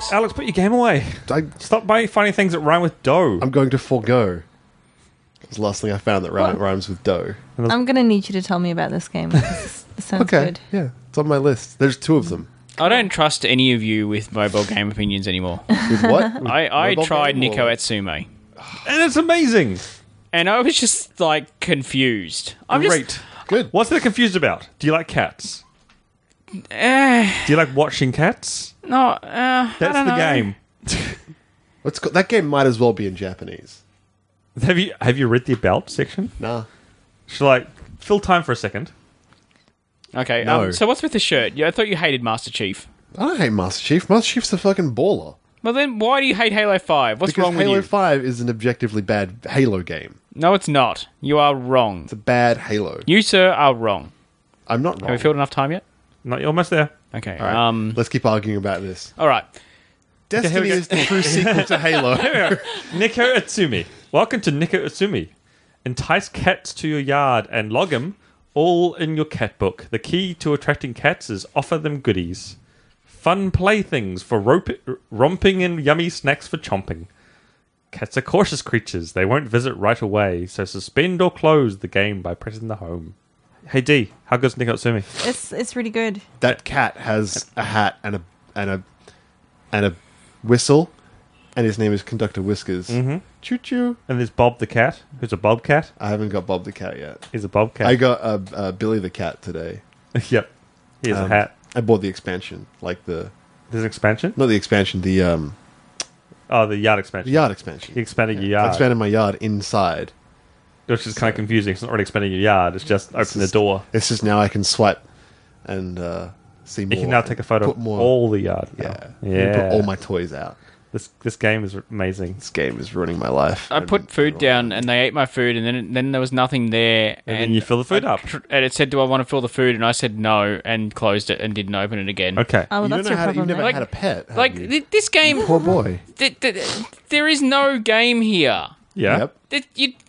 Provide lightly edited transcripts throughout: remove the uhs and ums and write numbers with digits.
Alex, put your game away. Stop finding things that rhyme with dough. I'm going to forego. It's the last thing I found that rhymes with dough. I'm going to need you to tell me about this game. This sounds good. Yeah, it's on my list. There's 2 of them. I don't trust any of you with mobile game opinions anymore. With what? I Mobile tried game Nico or- Atsume, And it's amazing. and I was just like confused. Great. Good. What's that confused about? Do you like cats? Eh, Do you like watching cats? no, That's I don't the know. game. That game might as well be in Japanese. Have you read the about section? Nah. Shall I fill time for a second? Okay, No. so what's with the shirt? Yeah, I thought you hated Master Chief. I don't hate Master Chief. Master Chief's a fucking baller. Well, then why do you hate Halo 5? What's Because wrong with Halo you? 5 is an objectively bad Halo game. No, it's not. You are wrong. It's a bad Halo. You, sir, are wrong. I'm not wrong. Have we filled enough time yet? Not almost there. Okay. All right. Let's keep arguing about this. All right. here we Destiny go. is the true sequel to Halo. Nico Atsume. Welcome to Nico Atsume. Entice cats to your yard and log 'em all in your cat book. The key to attracting cats is offer them goodies. Fun playthings for romping and yummy snacks for chomping. Cats are cautious creatures. They won't visit right away, so suspend or close the game by pressing the home. Hey D, how good's Nico Atsume? It's really good. That cat has a hat and a whistle, and his name is Conductor Whiskers. Mm-hmm. Choo choo. And there's Bob the cat, who's a bobcat. I haven't got Bob the cat yet. He's a bobcat. I got Billy the cat today. Yep. He has a hat. I bought the expansion, like There's an expansion? not the expansion, the Oh, the yard expansion. yard expansion. You expanded your I yard. expanded my yard inside. Which is kind of confusing. It's not really expanding your yard. It's just opening the door. It's just now I can swipe and see more. You can now take a photo Put of more. all the yard. now. Yeah, Yeah. Put all my toys out. This game is amazing. This game is ruining my life. I put food down, and they ate my food, and then there was nothing there. And then you fill the food up. And it said, "Do I want to fill the food?" And I said no, and closed it, and didn't open it again. Okay. Oh, well, You that's don't know your how to, problem. you've never then. had a pet. have Like you? this game, Poor boy. there is no game here. Yeah. Yep.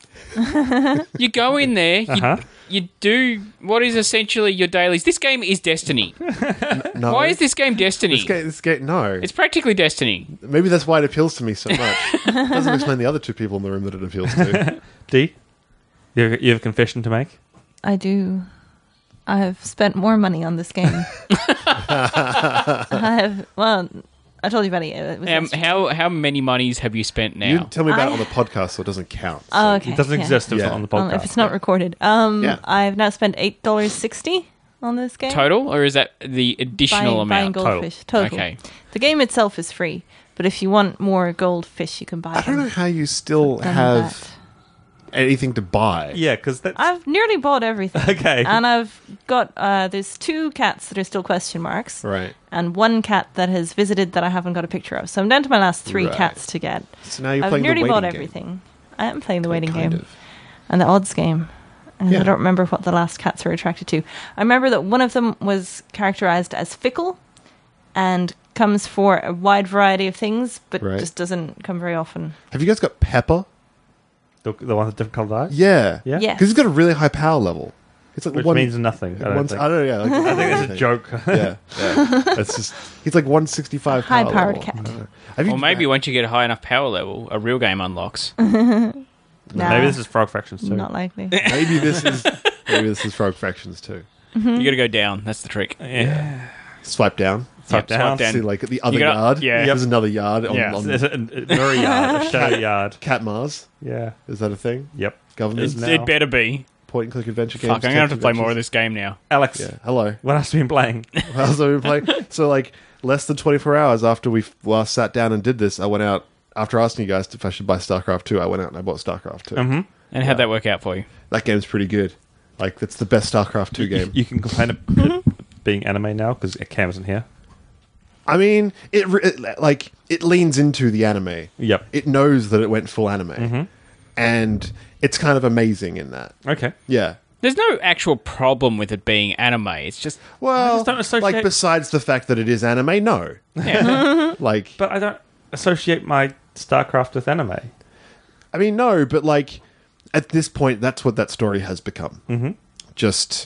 You go in there, Uh-huh. you do what is essentially your dailies. This game is Destiny. No. Why is this game Destiny? This game, no. It's practically Destiny. Maybe that's why it appeals to me so much. Doesn't explain the other 2 people in the room that it appeals to. D, you have a confession to make? I do. I have spent more money on this game. I told you about it. It was yesterday. How many monies have you spent now? You tell me about it on the podcast, so it doesn't count. Oh, okay. It doesn't yeah. exist if it's Yeah. not on the podcast. If it's not recorded. Yeah. I've now spent $8.60 on this game. Total, or is that the additional Buying amount? goldfish. Total. Okay. The game itself is free, but if you want more goldfish, you can buy I don't them. know how you still Done have that. anything to buy. Yeah, because that's... I've nearly bought everything. Okay. And I've got, there's 2 cats that are still question marks. Right. And 1 cat that has visited that I haven't got a picture of. So I'm down to my last 3 Right. cats to get. So now you're I've playing nearly the waiting bought game. everything. I am playing the waiting Kind game. of. And the odds game. And Yeah. I don't remember what the last cats were attracted to. I remember that one of them was characterized as fickle and comes for a wide variety of things, but Right. just doesn't come very often. Have you guys got Pepper? the one with different colored eyes? Yeah. Yeah? Yeah. Because he's got a really high power level. It's like Which one, means nothing. I don't one- think. I don't know. Yeah, like, I think it's a joke. Yeah, yeah. It's just he's like 165 power High-powered level. cat. I don't know. Have you Or maybe once you get a high enough power level, a real game unlocks. Nah, Maybe this is Frog Fractions too. not likely. maybe this is Frog Fractions too. You got to go down. That's the trick. Yeah. Swipe down. Swipe down. See like the other You gotta- yard. yeah. There's another yard Yeah. on There's a mirror yard, a shadow yard. Cat Mars. Yeah. Is that a thing? Yep. Government Is now. It better be. point and click adventure games. Fuck, I'm going to have to text play more of adventures. this game now. Alex, Yeah. Hello. what else have you been playing? What else have we been playing? So like less than 24 hours after we last sat down and did this, I went out after asking you guys if I should buy StarCraft 2. I went out and I bought StarCraft 2. Mm-hmm. And how'd that work out for you? That game's pretty good. Like it's the best StarCraft 2 game. You can complain of it being anime now because Cam isn't here. I mean, it leans into the anime. Yep. It knows that it went full anime, Mm-hmm. and it's kind of amazing in that. Okay. Yeah. There's no actual problem with it being anime. It's just Well, just don't associate- like besides the fact that it is anime, no. Like, But I don't associate my StarCraft with anime. I mean, no, but like at this point, that's what that story has become. Mm-hmm. Just,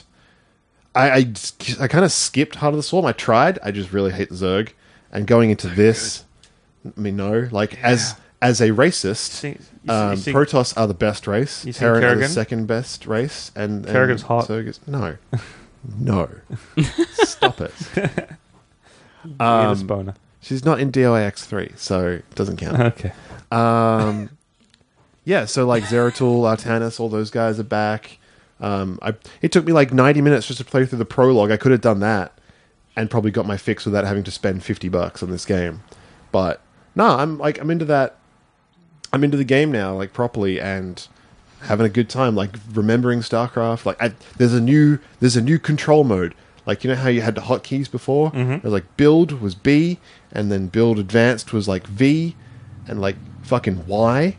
I kind of skipped Heart of the Swarm. I tried. I just really hate Zerg, and going into this, I mean, no. Like as a racist, You see Protoss are the best race. You see Terran are the Kerrigan? second best race, and Kerrigan's hot. No, no, stop it. weirdest boner. She's not in DOAX 3, so it doesn't count. Okay. Yeah, so like Zeratul, Artanis, all those guys are back. It took me like 90 minutes just to play through the prologue. I could have done that and probably got my fix without having to spend $50 on this game. But no, I'm into that. I'm into the game now, like properly, and having a good time. Like remembering StarCraft. Like there's a new control mode. Like, you know how you had the hotkeys before? Mm-hmm. It was like build was B, and then build advanced was like V, and like fucking Y.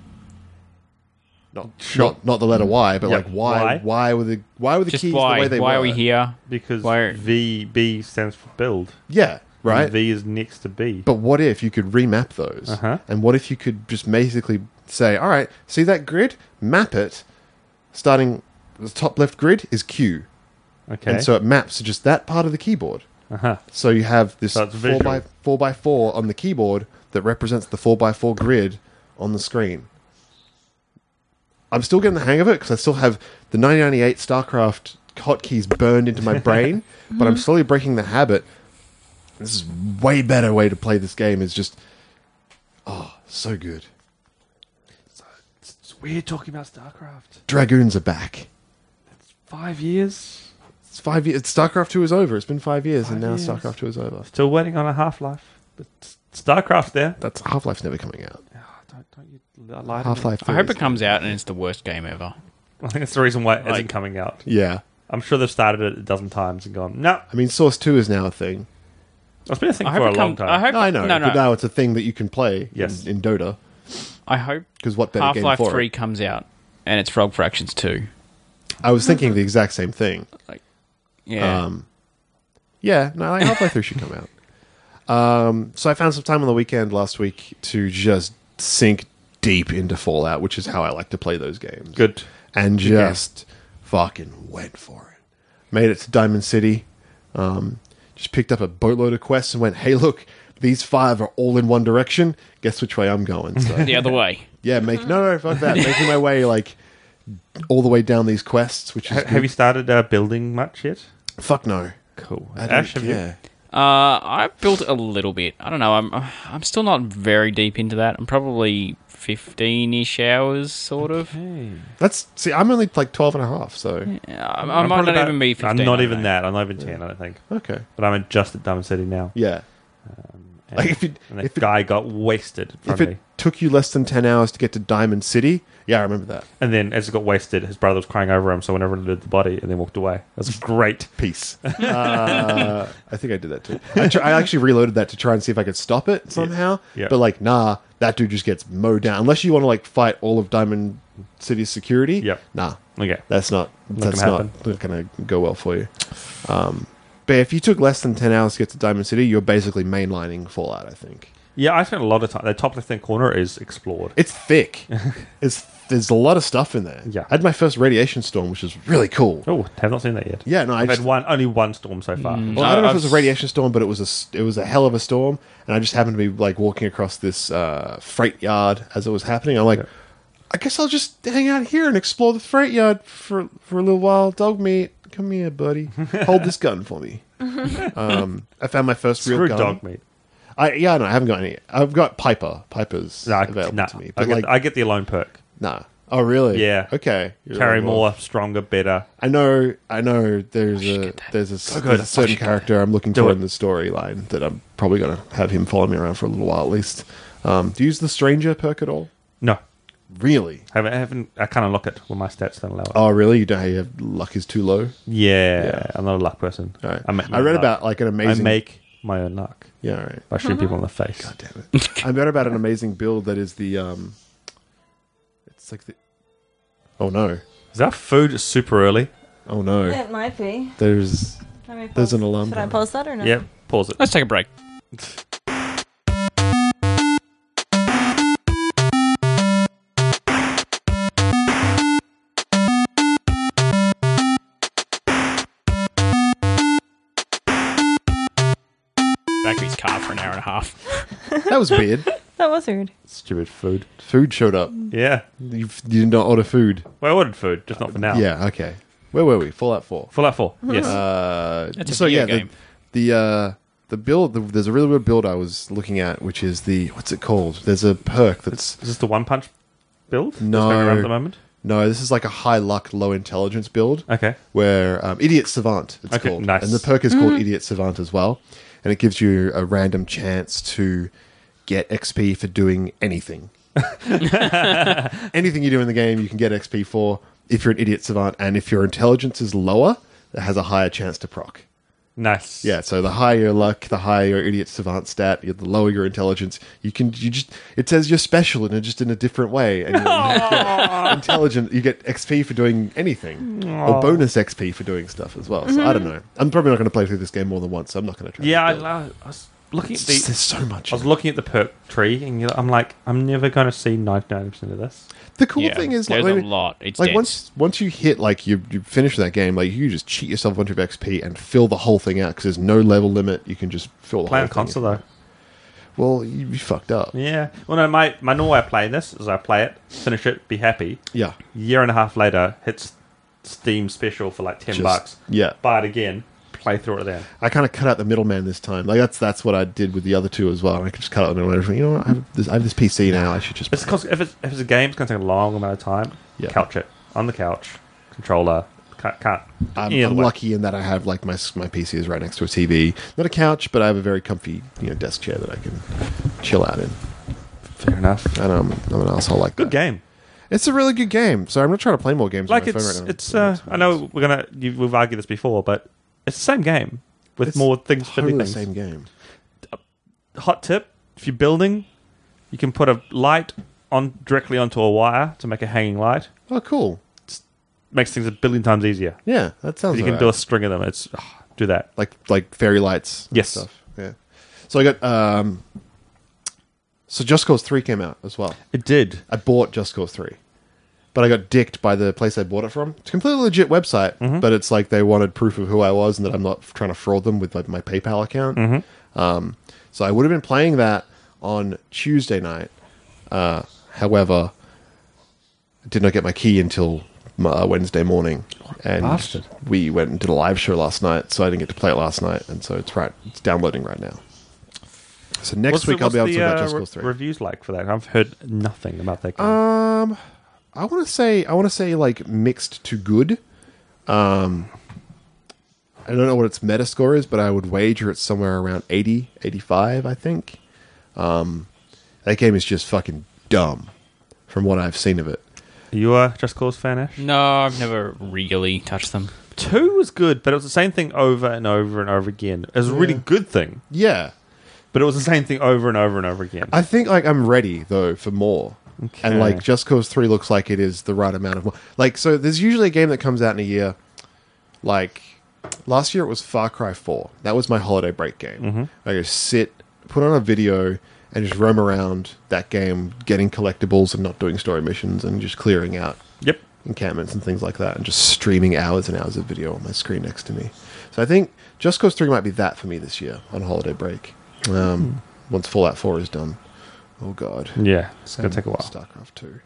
Not the letter Y, but Yep. like Y. Why were the Just keys why? the way they Why were? are we here? Because Why- B stands for build. Yeah, right. And V is next to B. But what if you could remap those? Uh-huh. And what if you could just basically say, all right, see that grid? Map it. Starting the top left grid is Q. Okay. And so it maps to just that part of the keyboard. Uh-huh. So you have this So it's 4x4 on the keyboard that represents the 4x4 grid on the screen. I'm still getting the hang of it because I still have the 1998 StarCraft hotkeys burned into my brain, but I'm slowly breaking the habit. This is way better way to play this game. Is just, so good. It's weird talking about StarCraft. Dragoons are back. 5 years. It's 5 years. StarCraft 2 is over. It's been 5 years, and 5 now years. StarCraft 2 is over. Still waiting on a Half-Life. But StarCraft's there. That's Half-Life's never coming out. Oh, don't you lie to me. Half-Life 3 I hope is it comes out and it's the worst game ever. I think that's the reason why it Like- isn't coming out. Yeah. I'm sure they've started it a dozen times and gone, no. I mean, Source 2 is now a thing. It's been a thing I for hope a it long comes. time. I hope. No, I know, No, but now it's a thing that you can play Yes. in Dota. I hope Because what better Half-Life game for 3 it? comes out and it's Frog Fractions 2. I was thinking the exact same thing. Yeah. Yeah, no, like Half-Life 3 should come out. So I found some time on the weekend last week to just sink deep into Fallout, which is how I like to play those games. Good. And just fucking went for it. Made it to Diamond City. Just picked up a boatload of quests and went, hey, look, these 5 are all in one direction. Guess which way I'm going. So, the other way. yeah, no, fuck that. Making my way, like, all the way down these quests, which is Have you started building much yet? Fuck no. Cool. I don't Ash, have you? care. I built a little bit. I don't know. I'm still not very deep into that. I'm probably 15-ish hours, sort of. Hey. See, I'm only like 12 and a half, so I I'm might probably not about- even be 15. I'm not I even don't know. that. I'm not even 10, I don't think. okay. But I'm just at Diamond City now. Yeah. And, Like, and that guy got wasted in front If of me. it took you less than 10 hours to get to Diamond City, yeah, I remember that. And then as he got wasted, his brother was crying over him, so went over and did the body and then walked away. That was great. Peace. I think I did that too. I actually reloaded that to try and see if I could stop it somehow. Yeah. But like, nah, that dude just gets mowed down. Unless you want to like fight all of Diamond City's security. Yep. Nah, Okay. that's not gonna happen. going to go well for you. But if you took less than 10 hours to get to Diamond City, you're basically mainlining Fallout, I think. Yeah, I spent a lot of time. The top left-hand corner is explored. It's thick. There's a lot of stuff in there. Yeah. I had my first radiation storm, which was really cool. Oh, have not seen that yet. Yeah, no, I've just, had only one storm so far. well, I don't know if it I've was a radiation storm, but it was a hell of a storm, and I just happened to be like walking across this freight yard as it was happening. I'm like, I guess I'll just hang out here and explore the freight yard for a little while. Dog meat, come here, buddy. Hold this gun for me. I found my first Screw real gun. dog meat. I haven't got any. I've got Piper's No, available to me, but I get the alone perk. nah. Oh, really? Yeah. Okay. Carry more, stronger, better. I know. There's a certain character I'm looking Do for it. in the storyline that I'm probably going to have him follow me around for a little while at least. Do you use the Stranger perk at all? No, Really? I haven't. I can't unlock it when my stats don't allow it. Oh, really? You don't have luck is too low. Yeah, I'm not a luck person. All right. I make my I read own about luck. like an I amazing. make my own luck Yeah, all right. by shooting people in the face. God damn it! I read about an amazing build that is the. It's like the. Oh no! Is that food super early? Oh no! It might be. There's There's an alarm Should I going. pause that or no? Yep. Pause it. Let's take a break. Back to his car for an hour and a half. that was weird. That was rude. Stupid food. Food showed up. Yeah. You did not order food. Well, I ordered food, just not for now. Yeah, okay. Where were we? Fallout 4. Fallout 4. Yes. That's a video game. The build, there's a really good build I was looking at, which is what's it called? There's a perk that's... Is this the one punch build? No. That's going around at the moment? No, this is like a high luck, low intelligence build. Okay. Where Idiot Savant, it's Okay, called. nice. And the perk is called Idiot Savant as well. And it gives you a random chance to get XP for doing anything. Anything you do in the game, you can get XP for if you're an Idiot Savant. And if your intelligence is lower, it has a higher chance to proc. Nice. Yeah, so the higher your luck, the higher your Idiot Savant stat, the lower your intelligence. It says you're special in a different way, and you're intelligent. You get XP for doing anything, or bonus XP for doing stuff as well. So I don't know. I'm probably not going to play through this game more than once. So I'm not going to try. Yeah, to I was looking at there's the... so much. I was looking at the perk tree, and I'm like, I'm never going to see 99% of this. The cool Yeah, thing is, there's like, a lot. It's like dense. once you hit you finish that game, like you just cheat yourself a bunch of XP and fill the whole thing out because there's no level limit. You can just fill the Play whole on thing. console, though. Well, you'd be fucked up. Yeah. Well, no, my normal way of playing this is I play it, finish it, be happy. Yeah. Year and a half later, hits Steam special for like $10. Yeah. Buy it again, play through it then. I kind of cut out the middleman this time. Like that's what I did with the other two as well. I could just cut out the middleman. You know what? I have this PC now. I should just. It's because if it's a game, it's going to take a long amount of time. Yeah. Couch it on the couch, controller. Can't. I'm Either way. lucky in that I have like my PC is right next to a TV, not a couch, but I have a very comfy desk chair that I can chill out in. Fair enough. And I'm an asshole like Good that. game. It's a really good game. So I'm gonna try to play more games. Like on my phone right now. it's. I know we've argued this before, but it's the same game with It's more things. totally Totally the same game. Hot tip: if you're building, you can put a light on directly onto a wire to make a hanging light. Oh, cool. Makes things a billion times easier. Yeah, that sounds. You can alright. do a string of them. It's do that. like fairy lights. and Yes. Stuff. Yeah. So I got. So Just Cause 3 came out as well. It did. I bought Just Cause 3. But I got dicked by the place I bought it from. It's a completely legit website, but it's like they wanted proof of who I was and that I'm not trying to fraud them with like my PayPal account. So I would have been playing that on Tuesday night. However, I did not get my key until Wednesday morning. And bastard. we went and did a live show last night, so I didn't get to play it last night. And so it's downloading right now. So next week I'll be able to talk about Just Cause 3. Reviews like for that? I've heard nothing about that game. I want to say like mixed to good. I don't know what its meta score is, but I would wager it's somewhere around 80, 85, I think. That game is just fucking dumb from what I've seen of it. Are you a Just Cause fan, Ash? No, I've never really touched them. 2 was good, but it was the same thing over and over and over again. It was a really good thing, Yeah. but it was the same thing over and over and over again. I think like I'm ready though for more. Okay. And like Just Cause 3 looks like it is the right amount of more. Like so there's usually a game that comes out in a year. Like last year it was Far Cry 4. That was my holiday break game. I just sit, put on a video and just roam around that game getting collectibles and not doing story missions and just clearing out Yep. encampments and things like that and just streaming hours and hours of video on my screen next to me. So I think Just Cause 3 might be that for me this year on holiday break. Once Fallout 4 is done. Oh god. Yeah, it's going to take a while. StarCraft 2.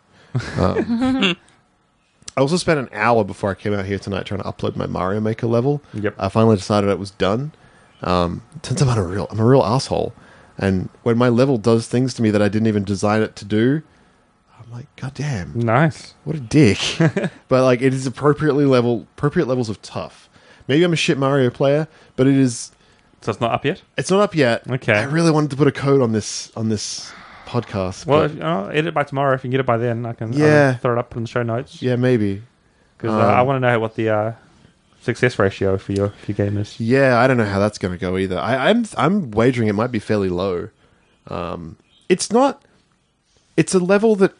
I also spent an hour before I came out here tonight trying to upload my Mario Maker level. Yep. I finally decided it was done. Turns out I'm a real asshole. And when my level does things to me that I didn't even design it to do, I'm like, god damn, Nice. what a dick. But like it is appropriate levels of tough. Maybe I'm a shit Mario player, but it's So it's not up yet? not up yet. Okay. I really wanted to put a code on this podcast. Well, but- if, I'll edit it by tomorrow. If you can get it by then, I can Yeah. throw it up in the show notes. yeah, maybe. Because I want to know what the success ratio for your game is. Yeah, I don't know how that's going to go either. I'm wagering it might be fairly low. It's not. It's a level that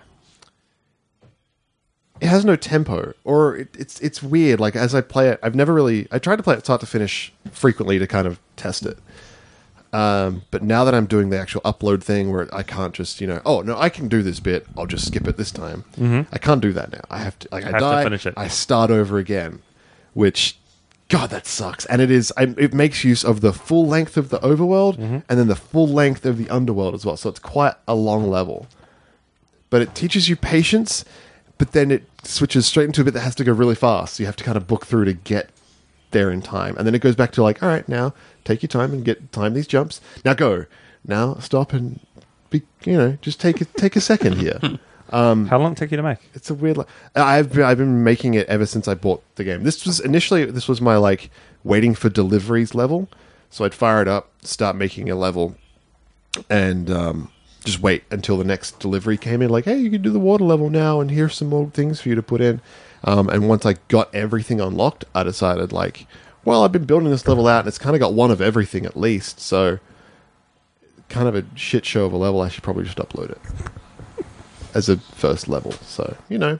it has no tempo, or it's weird. Like as I play it, I tried to play it start to finish frequently to kind of test it. But now that I'm doing the actual upload thing where I can't just, oh no, I can do this bit, I'll just skip it this time. I can't do that now. I have to, I have to die, finish it. I start over again, which God, that sucks. And it makes use of the full length of the overworld and then the full length of the underworld as well. So it's quite a long level. But it teaches you patience, but then it switches straight into a bit that has to go really fast. So you have to kind of book through to get there in time. And then it goes back to like, all right, now take your time and time these jumps. Now go. Now stop and just take a second here. How long did it take you to make? It's a weird. I've been making it ever since I bought the game. This was my like waiting for deliveries level. So I'd fire it up, start making a level, and just wait until the next delivery came in. Like, hey, you can do the water level now, and here's some more things for you to put in. And once I got everything unlocked, I decided like, well, I've been building this level out, and it's kind of got one of everything at least. So, kind of a shit show of a level. I should probably just upload it as a first level. So,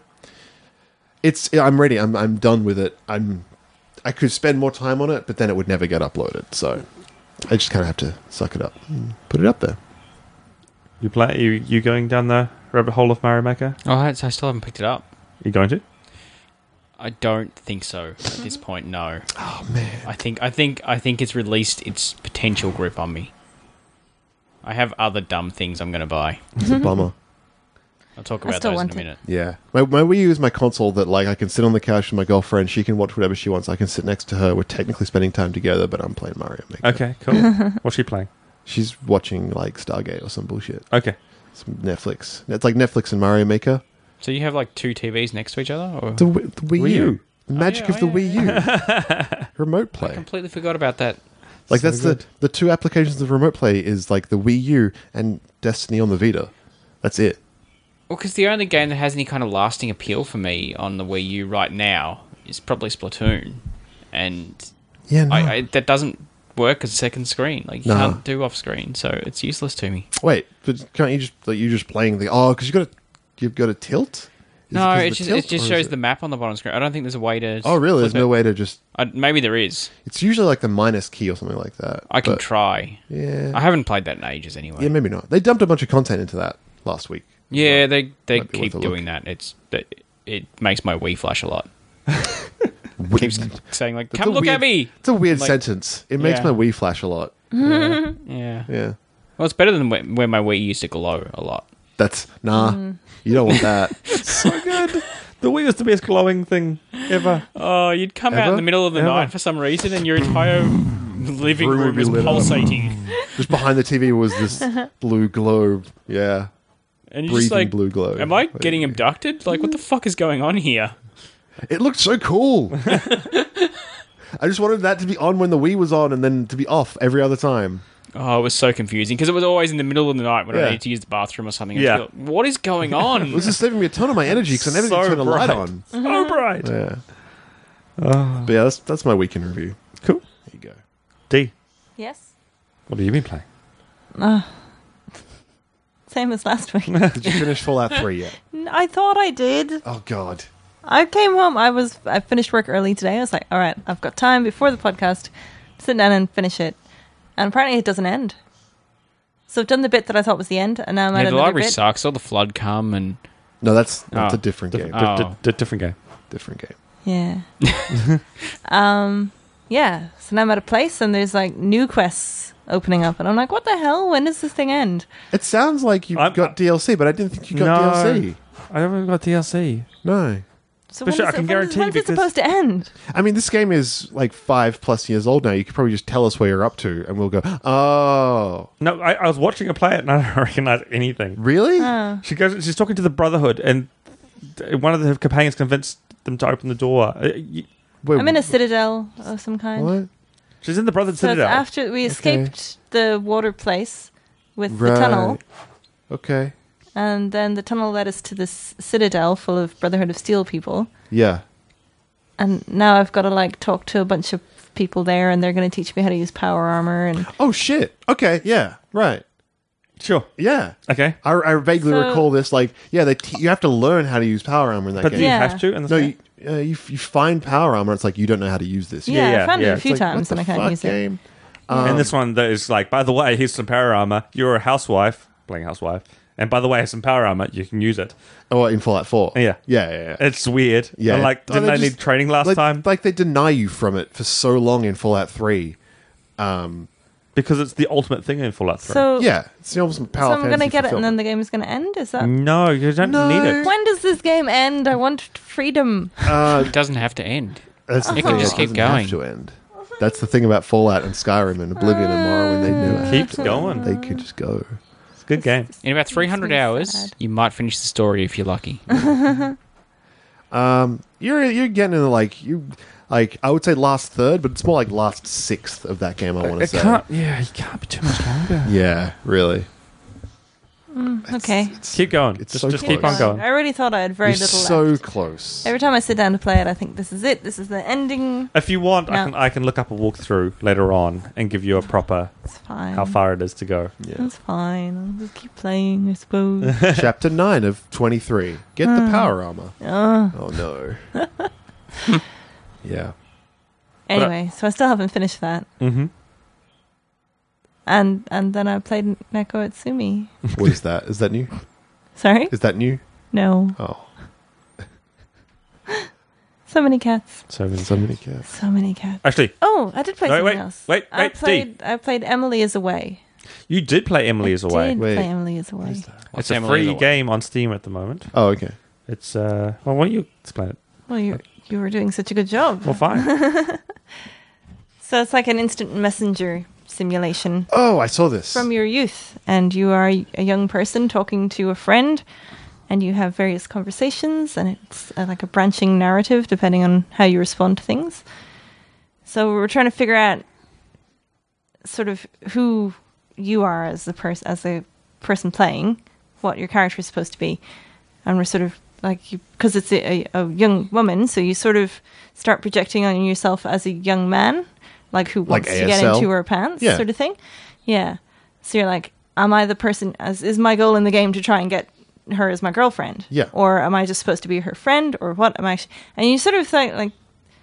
I'm ready. I'm done with it. I could spend more time on it, but then it would never get uploaded. So I just kind of have to suck it up and put it up there. You going down the rabbit hole of Mario Maker? Oh, I still haven't picked it up. You going to? I don't think so at this point. No. Oh man. I think it's released its potential grip on me. I have other dumb things I'm going to buy. It's a bummer. I'll talk I about still those in want a it. minute. Yeah. My Wii U is my console that like I can sit on the couch with my girlfriend. She can watch whatever she wants. I can sit next to her. We're technically spending time together, but I'm playing Mario Maker. Okay, cool. What's she playing? She's watching like Stargate or some bullshit. Okay. Some Netflix. It's like Netflix and Mario Maker. So you have like two TVs next to each other? Or? The Wii U. The magic of the Wii U. Remote I play. completely forgot about that. Like So that's good. the two applications of remote play is like the Wii U and Destiny on the Vita. That's it. Well, because the only game that has any kind of lasting appeal for me on the Wii U right now is probably Splatoon. And Yeah, no. I that doesn't work as a second screen. Like, you No. can't do off screen, so it's useless to me. Wait, but can't you just like you're just playing the because you've got a tilt? Is No, because it of just the it tilt, just or is shows the map on the bottom screen. I don't think there's a way to. Oh, really? There's flip no it. way to just. Maybe there is. It's usually like the minus key or something like that. I can but- try. Yeah. I haven't played that in ages anyway. Yeah, maybe not. They dumped a bunch of content into that last week. Yeah, they Might be keep worth a doing that. It makes my Wii flash a lot. Weird. Keeps saying like, It's "Come a look weird- at me." It's a weird Like- sentence. It makes Yeah. my Wii flash a lot. Yeah. Yeah. Well, it's better than when my Wii used to glow a lot. That's you don't want that. So good. The Wii is the best glowing thing ever. Oh, you'd come out Ever? in the middle of the Ever. night for some reason, and your entire living Room would room be is lit up. pulsating, Just behind the TV was this blue globe. Yeah. and you're just Breathing like, blue glow. "Am I getting abducted? Like, what the fuck is going on here?" It looked so cool. I just wanted that to be on when the Wii was on and then to be off every other time. Oh, it was so confusing because it was always in the middle of the night when Yeah. I needed to use the bathroom or something. Yeah. Yeah. What is going on? This is saving me a ton of my energy because I never need to turn the light bright. on. So bright. Yeah. But yeah, that's my weekend review. Cool. There you go. D, Yes. what have you been playing? Same as last week. Did you finish Fallout 3 yet? I thought I did. Oh, God. I came home. I finished work early today. I was like, all right, I've got time before the podcast. Sit down and finish it. And apparently it doesn't end. So I've done the bit that I thought was the end, and now I'm at Yeah, the another library bit. sucks. All the flood come and No, that's Oh. a different game. Oh. Different game. Different game. Yeah. Yeah. So now I'm at a place, and there's like new quests opening up, and I'm like, what the hell? When does this thing end? It sounds like you've got DLC, but I didn't think you got DLC. I haven't got DLC. No. So For when sure, is I can it, guarantee when's it because- supposed to end? I mean, this game is like 5+ years old now. You could probably just tell us where you're up to, and we'll go, oh, No, I was watching her play it and I don't recognize anything. really? She's talking to the Brotherhood and one of the companions convinced them to open the door. Wait, I'm in a citadel of some kind. what? She's in the Brotherhood So it's Citadel. after we escaped the water place with the Right. tunnel, Okay. and then the tunnel led us to this citadel full of Brotherhood of Steel people. Yeah. And now I've got to like talk to a bunch of people there, and they're going to teach me how to use power armor. And Oh, shit. Okay. Yeah. Right. Sure. Yeah. Okay. I vaguely So- recall this. Like, yeah, you have to learn how to use power armor in that But do you game. Yeah. have to in this No, game? you find power armor. It's like you don't know how to use this. yeah, yeah, I found yeah. it a It's few like, times, what and I the can't fuck, use it. game? And this one that is like, by the way, here's some power armor. You're a housewife, playing housewife, And by the way, some power armor, you can use it. Oh, in Fallout 4. Yeah. Yeah. It's weird. Yeah. I'm like, Oh, didn't they I just- need training last time? Like they deny you from it for so long in Fallout 3. Because it's the ultimate thing in Fallout 3. So, Yeah, it's the ultimate power. so I'm going to fantasy get it and then fulfillment. the game is going to end? Is that... No, you don't No. need it. When does this game end? I want freedom. It doesn't have to end. That's the It can thing, just keep doesn't have going. to end. That's the thing about Fallout and Skyrim and Oblivion and Morrowind. They never Keeps going. They could just go. It's a good game. In about 300 me hours, sad. you might finish the story if you're lucky. You're getting into like I would say last third, but it's more like last sixth of that game. I want to say. you can't be too much longer. Yeah, really. Okay. Keep going. It's Just, so just keep on close. going. I already thought I had very You're little so left. close. Every time I sit down to play it, I think this is it. This is the ending. If you want, No. I can look up a walkthrough later on and give you a proper It's fine. how far it is to go. Yeah. It's fine. I'll just keep playing, I suppose. Chapter 9 of 23. Get the power armor. Oh no. Yeah. Anyway, so I still haven't finished that. Mm-hmm. And then I played Neko Atsumi. What is that? Is that new? Sorry? Is that new? No. Oh, So many cats. So many cats. So many cats. actually, Oh, I did play No, something wait, else. wait, I wait, played Emily is Away. you did play Emily is Away. I did Wait. play Emily is Away. It's What's a Emily free is Away? game on Steam at the moment. Oh, okay. It's well, why don't you explain it? Well, you were doing such a good job. Well, fine. So it's like an instant messenger simulation Oh, I saw this. from your youth, and you are a young person talking to a friend, and you have various conversations, and it's like a branching narrative depending on how you respond to things. So we're trying to figure out sort of who you are as the person playing, what your character is supposed to be, and we're sort of like, because it's a young woman, so you sort of start projecting on yourself as a young man, like who Like wants to get ASL? into her pants, Yeah. sort of thing. Yeah. So you're like, am I the person? Is my goal in the game to try and get her as my girlfriend? Yeah. Or am I just supposed to be her friend, or what am I? And you sort of think like,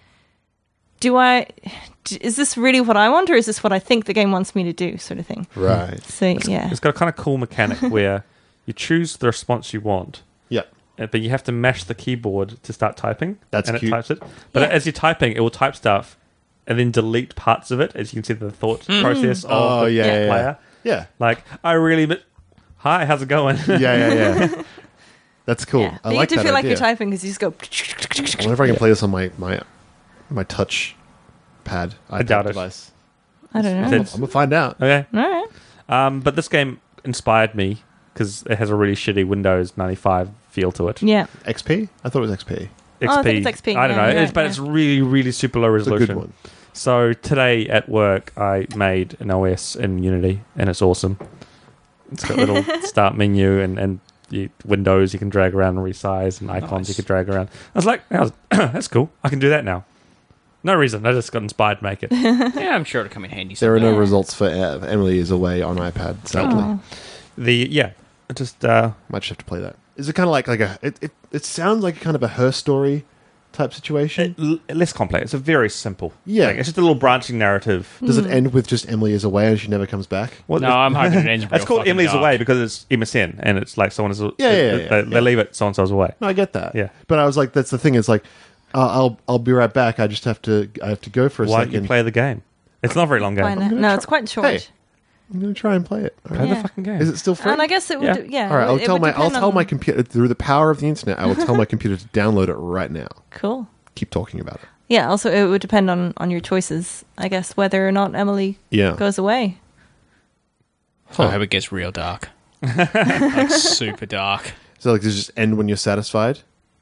is this really what I want, or is this what I think the game wants me to do, sort of thing? Right. So yeah. It's got a kind of cool mechanic where you choose the response you want, Yeah. but you have to mash the keyboard to start typing. That's and cute. it types it. But Yeah. as you're typing, it will type stuff and then delete parts of it, as you can see the thought process of Oh, the yeah, yeah. player. Yeah. Like, I really... Hi, how's it going? Yeah. That's cool. Yeah. I You like get to that feel like idea. you're typing because you just go. I wonder if I can play this on my touch pad iPad doubt it. device. I don't know. I'm It's- gonna find out. Okay. All right. But this game inspired me because it has a really shitty Windows 95 feel to it. Yeah. XP? I thought it was XP. XP. Oh, I think it's XP, I don't yeah, know. you're It's, right, but yeah. it's really, really super low It's a resolution. good one. So today at work, I made an OS in Unity, and it's awesome. It's got a little start menu and windows you can drag around and resize, and icons you can drag around. I was like, that's cool. I can do that now. No reason. I just got inspired to make it. Yeah, I'm sure it'll come in handy. There are no Yeah. results for Emily is Away on iPad, sadly. Oh. It just Might just have to play that. Is it kind of like a... It sounds like kind of a Her Story type situation. less complex. It's a very simple. Yeah. thing. It's just a little branching narrative. Does it end with just Emily is Away and she never comes back? Well, No, I'm hoping it ends real It's called fucking Emily's dark. Away because it's MSN, and it's like someone is. Yeah. They leave it. So and so's away. No, I get that. Yeah. But I was like, that's the thing. It's like, I'll be right back. I have to go for a Why don't second. you play the game? It's not a very long game. Why not? gonna No, try- it's quite short. Hey. I'm going to try and play it. All right. Play the Yeah. fucking game. Is it still free? And I guess it would. Yeah. Yeah. All right, it would I'll depend tell my on- computer through the power of the internet. I will tell my computer to download it right now. Cool. Keep talking about it. Yeah. Also, it would depend on your choices, I guess, whether or not Emily Yeah. goes away. I hope it gets real dark. Like super dark. So like, does it just end when you're satisfied?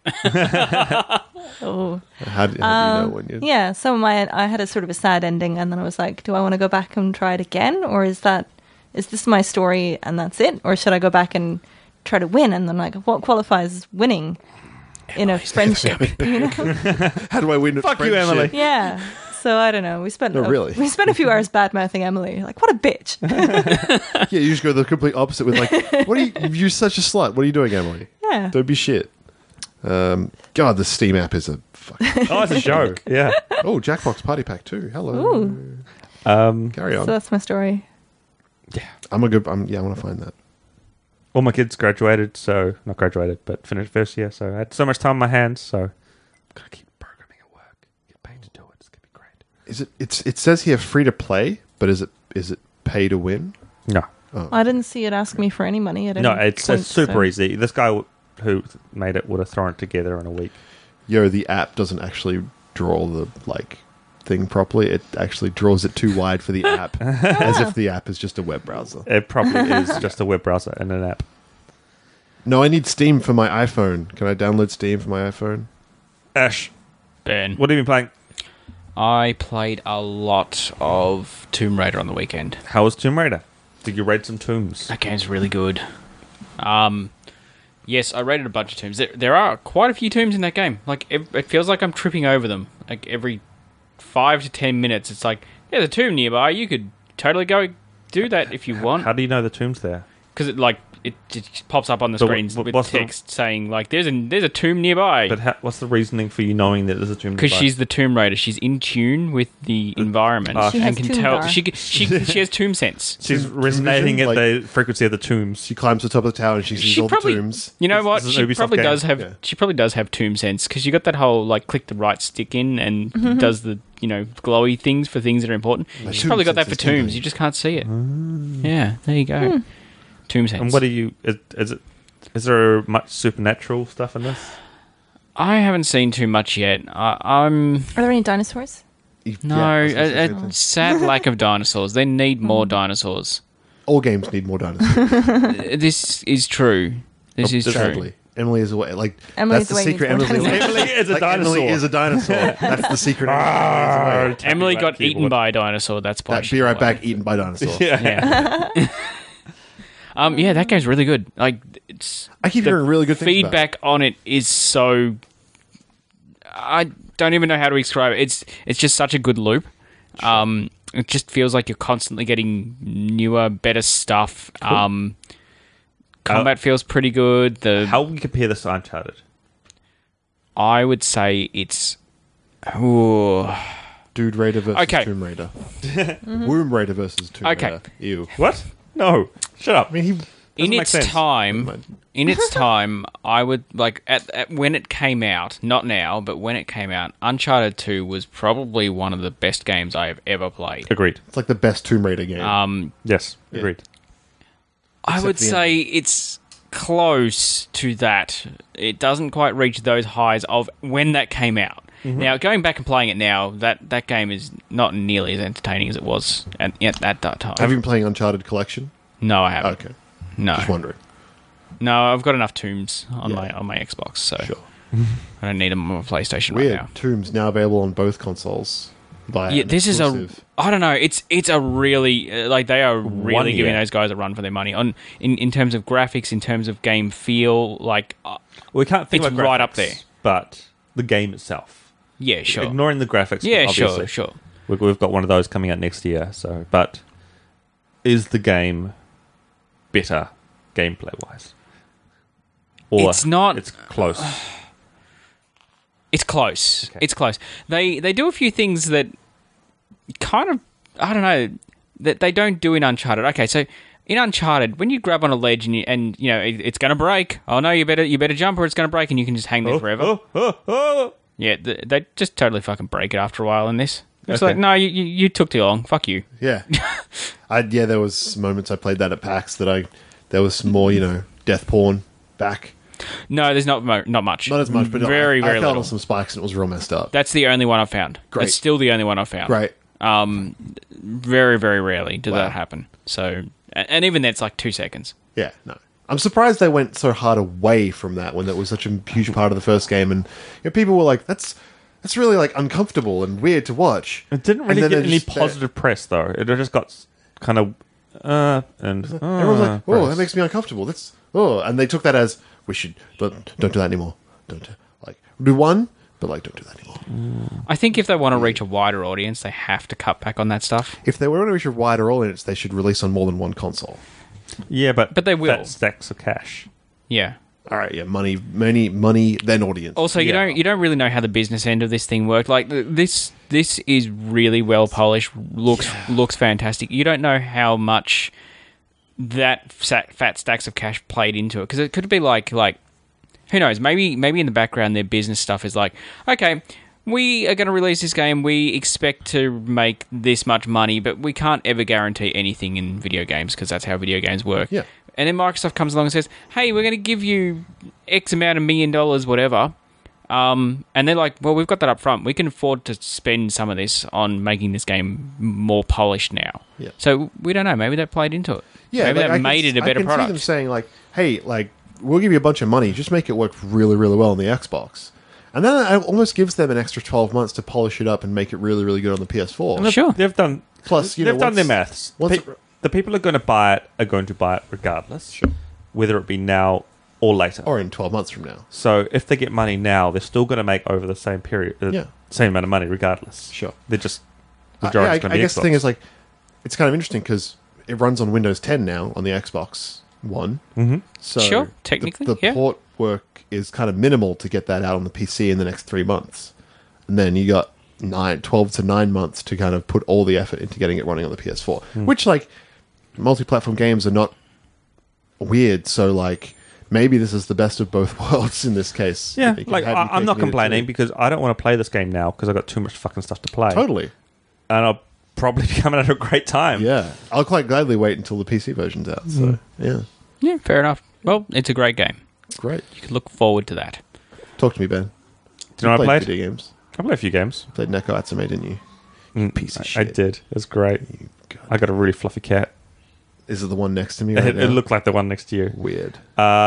Oh. How do you know when you? Yeah. So I had a sort of a sad ending, and then I was like, do I want to go back and try it again, or is this my story and that's it, or should I go back and try to win? And then like, what qualifies as winning in a friendship? You know? How do I win? Fuck you, friendship? Emily. Yeah. So I don't know. We spent No, really. we spent a few hours bad mouthing Emily. Like, what a bitch. Yeah, you just go the complete opposite with like, what are you? You're such a slut. What are you doing, Emily? Yeah. Don't be shit. God, the Steam app is a. Fuck. Oh, it's a show. Yeah. Oh, Jackbox Party Pack 2. Hello. Ooh. Carry on. So that's my story. I want to find that. All my kids graduated, so not graduated, but finished first year. So I had so much time on my hands. So I'm gonna keep programming at work. Get paid to do it. It's gonna be great. Is it? It says here free to play, but is it pay to win? No, I didn't see it ask me for any money at any no, it's point, super so- easy. This guy who made it would have thrown it together in a week. Yo, the app doesn't actually draw the thing properly. It actually draws it too wide for the app, as if the app is just a web browser. It probably is just a web browser and an app. No, I need Steam for my iPhone. Can I download Steam for my iPhone? Ash, Ben. what have you been playing? I played a lot of Tomb Raider on the weekend. How was Tomb Raider? Did you raid some tombs? That game's really good. Yes, I raided a bunch of tombs. There are quite a few tombs in that game. Like, it feels like I'm tripping over them. Like, every 5 to 10 minutes, it's like, there's a tomb nearby. You could totally go do that if you want. How do you know the tomb's there? Because it just pops up on the But screens with what's the- text saying, like, there's a tomb nearby. But what's the reasoning for you knowing that there's a tomb? Because nearby? she's the Tomb Raider. She's in tune with the environment She has and can tomb tell. gar. She has tomb sense. She's Tomb resonating vision, at the frequency of the tombs. She climbs to the top of the tower and she sees all the tombs. You know what? This is an She Ubisoft probably game. does have. Yeah. She probably does have tomb sense because you got that whole like click the right stick in and does the glowy things for things that are important. My She's tomb probably got that sense for is tingling. tombs. You just can't see it. Yeah, there you go. Tomb sense. And what are you? Is there much supernatural stuff in this? I haven't seen too much yet. I'm Are there any dinosaurs? no Yeah, I was gonna say the same a thing. sad lack of dinosaurs. They need more dinosaurs. All games need more dinosaurs. This is true. This is true. Sadly, Emily is away. Emily's that's the away, secret. needs more Emily dinosaurs. Emily is a like, dinosaur. Emily is a dinosaur. That's the secret. Emily is away. Emily Tapping got that eaten keyboard. by a dinosaur. That's why. That she's be right away. back, eaten by dinosaurs. Yeah. Yeah. Yeah, that game's really good. Like, it's I keep the hearing really good things about it. feedback on it is so. I don't even know how to describe it. It's just such a good loop. It just feels like you're constantly getting newer, better stuff. Combat feels pretty good. How would you compare this to Uncharted? I would say it's. Ooh. Dude Raider versus Okay. Tomb Raider. Womb Raider versus Tomb Okay. Raider. Ew. What? No. Shut up. I mean, he. In make its sense. time, I would like at when it came out. Not now, but when it came out, Uncharted 2 was probably one of the best games I have ever played. Agreed. It's like the best Tomb Raider game. Yes. Agreed. I would the say it's close to that. It doesn't quite reach those highs of when that came out. Now, going back and playing it now, that game is not nearly as entertaining as it was at that time. Have you been playing Uncharted Collection? No, I haven't. Okay. No, Just wondering. no, I've got enough Tombs on Yeah. my Xbox, so Sure. I don't need them on my PlayStation Weird. right now. Tombs now available on both consoles. Via Yeah, an this exclusive. is I don't know. It's a really they are really year. giving those guys a run for their money on in terms of graphics, in terms of game feel. Like, We can't think It's about right up graphics, there. but the game itself. yeah, sure, Ignoring the graphics. yeah, obviously. sure. We've got one of those coming out next year. So, but is the game better gameplay wise? Or It's not- It's close. It's close. Okay. It's close. They do a few things that kind of I don't know that they don't do in Uncharted. Okay, so in Uncharted, when you grab on a ledge and you know it's going to break. Oh no, you better jump or it's going to break, and you can just hang there forever. Oh. Yeah, they just totally fucking break it after a while in this. It's Okay. like, no, you took too long. Fuck you. Yeah. There was moments I played that at PAX that there was some more, death porn back. No, there's not much. Not as much, but very, I very fell little. on some spikes and it was real messed up. That's the only one I've found. Great. That's still the only one I've found. Great. Very, very rarely does Wow. that happen. So, and even then, it's like 2 seconds. Yeah, no. I'm surprised they went so hard away from that when that was such a huge part of the first game, and people were like, "That's really like uncomfortable and weird to watch." It didn't And really then get they any just- positive press though. It just got kind of Everyone's like, "Oh, press. that makes me uncomfortable." And they took that as we should don't do that anymore. Don't do one, but don't do that anymore. I think if they want to reach a wider audience, they have to cut back on that stuff. If they were going to reach a wider audience, they should release on more than one console. Yeah, but But they will. That stacks of cash. Yeah. All right, yeah, money, then audience. Also, you Yeah. don't really know how the business end of this thing worked. Like this is really well polished. Looks fantastic. You don't know how much that fat stacks of cash played into it, because it could be like who knows, maybe in the background their business stuff is like, okay, we are going to release this game, we expect to make this much money, but we can't ever guarantee anything in video games because that's how video games work. Yeah. And then Microsoft comes along and says, hey, we're going to give you X amount of $1 million, whatever. And they're like, well, we've got that up front. We can afford to spend some of this on making this game more polished now. Yeah. So we don't know. Maybe that played into it. Yeah, maybe like, that made it a better I can product. see them saying like, "Hey, like we'll give you a bunch of money, just make it work really, really well on the Xbox," and then it almost gives them an extra 12 months to polish it up and make it really, really good on the PS4. Sure. They've done. Plus, they've done their maths. once The people are going to buy it are going to buy it regardless, Sure. whether it be now or later. or in 12 months from now. So if they get money now, they're still going to make over the same period, Yeah. same amount of money regardless. Sure. They're just I majority's going to be guess Xbox. the thing is like, it's kind of interesting because it runs on Windows 10 now on the Xbox One. Mhm. So Sure, technically, the yeah. port work is kind of minimal to get that out on the PC in the next 3 months, and then you got 12 to 9 months to kind of put all the effort into getting it running on the PS4. Which like multi-platform games are not weird, so like maybe this is the best of both worlds in this case. Yeah, They can like have your I'm not cake and eat it complaining too. because I don't want to play this game now because I've got too much fucking stuff to play. Totally. And I'll probably be coming at a great time. Yeah, I'll quite gladly wait until the PC version's out. So yeah, Yeah, fair enough. Well, it's a great game. great. You can look forward to that. Talk to me, Ben. Do you know what I played? video games? I played a few games. Played Neko Atsume, didn't you? Piece of I shit. did. It was great. You God. I got a really fluffy cat. Is it the one next to me right It, now? it looked like the one next to you. weird.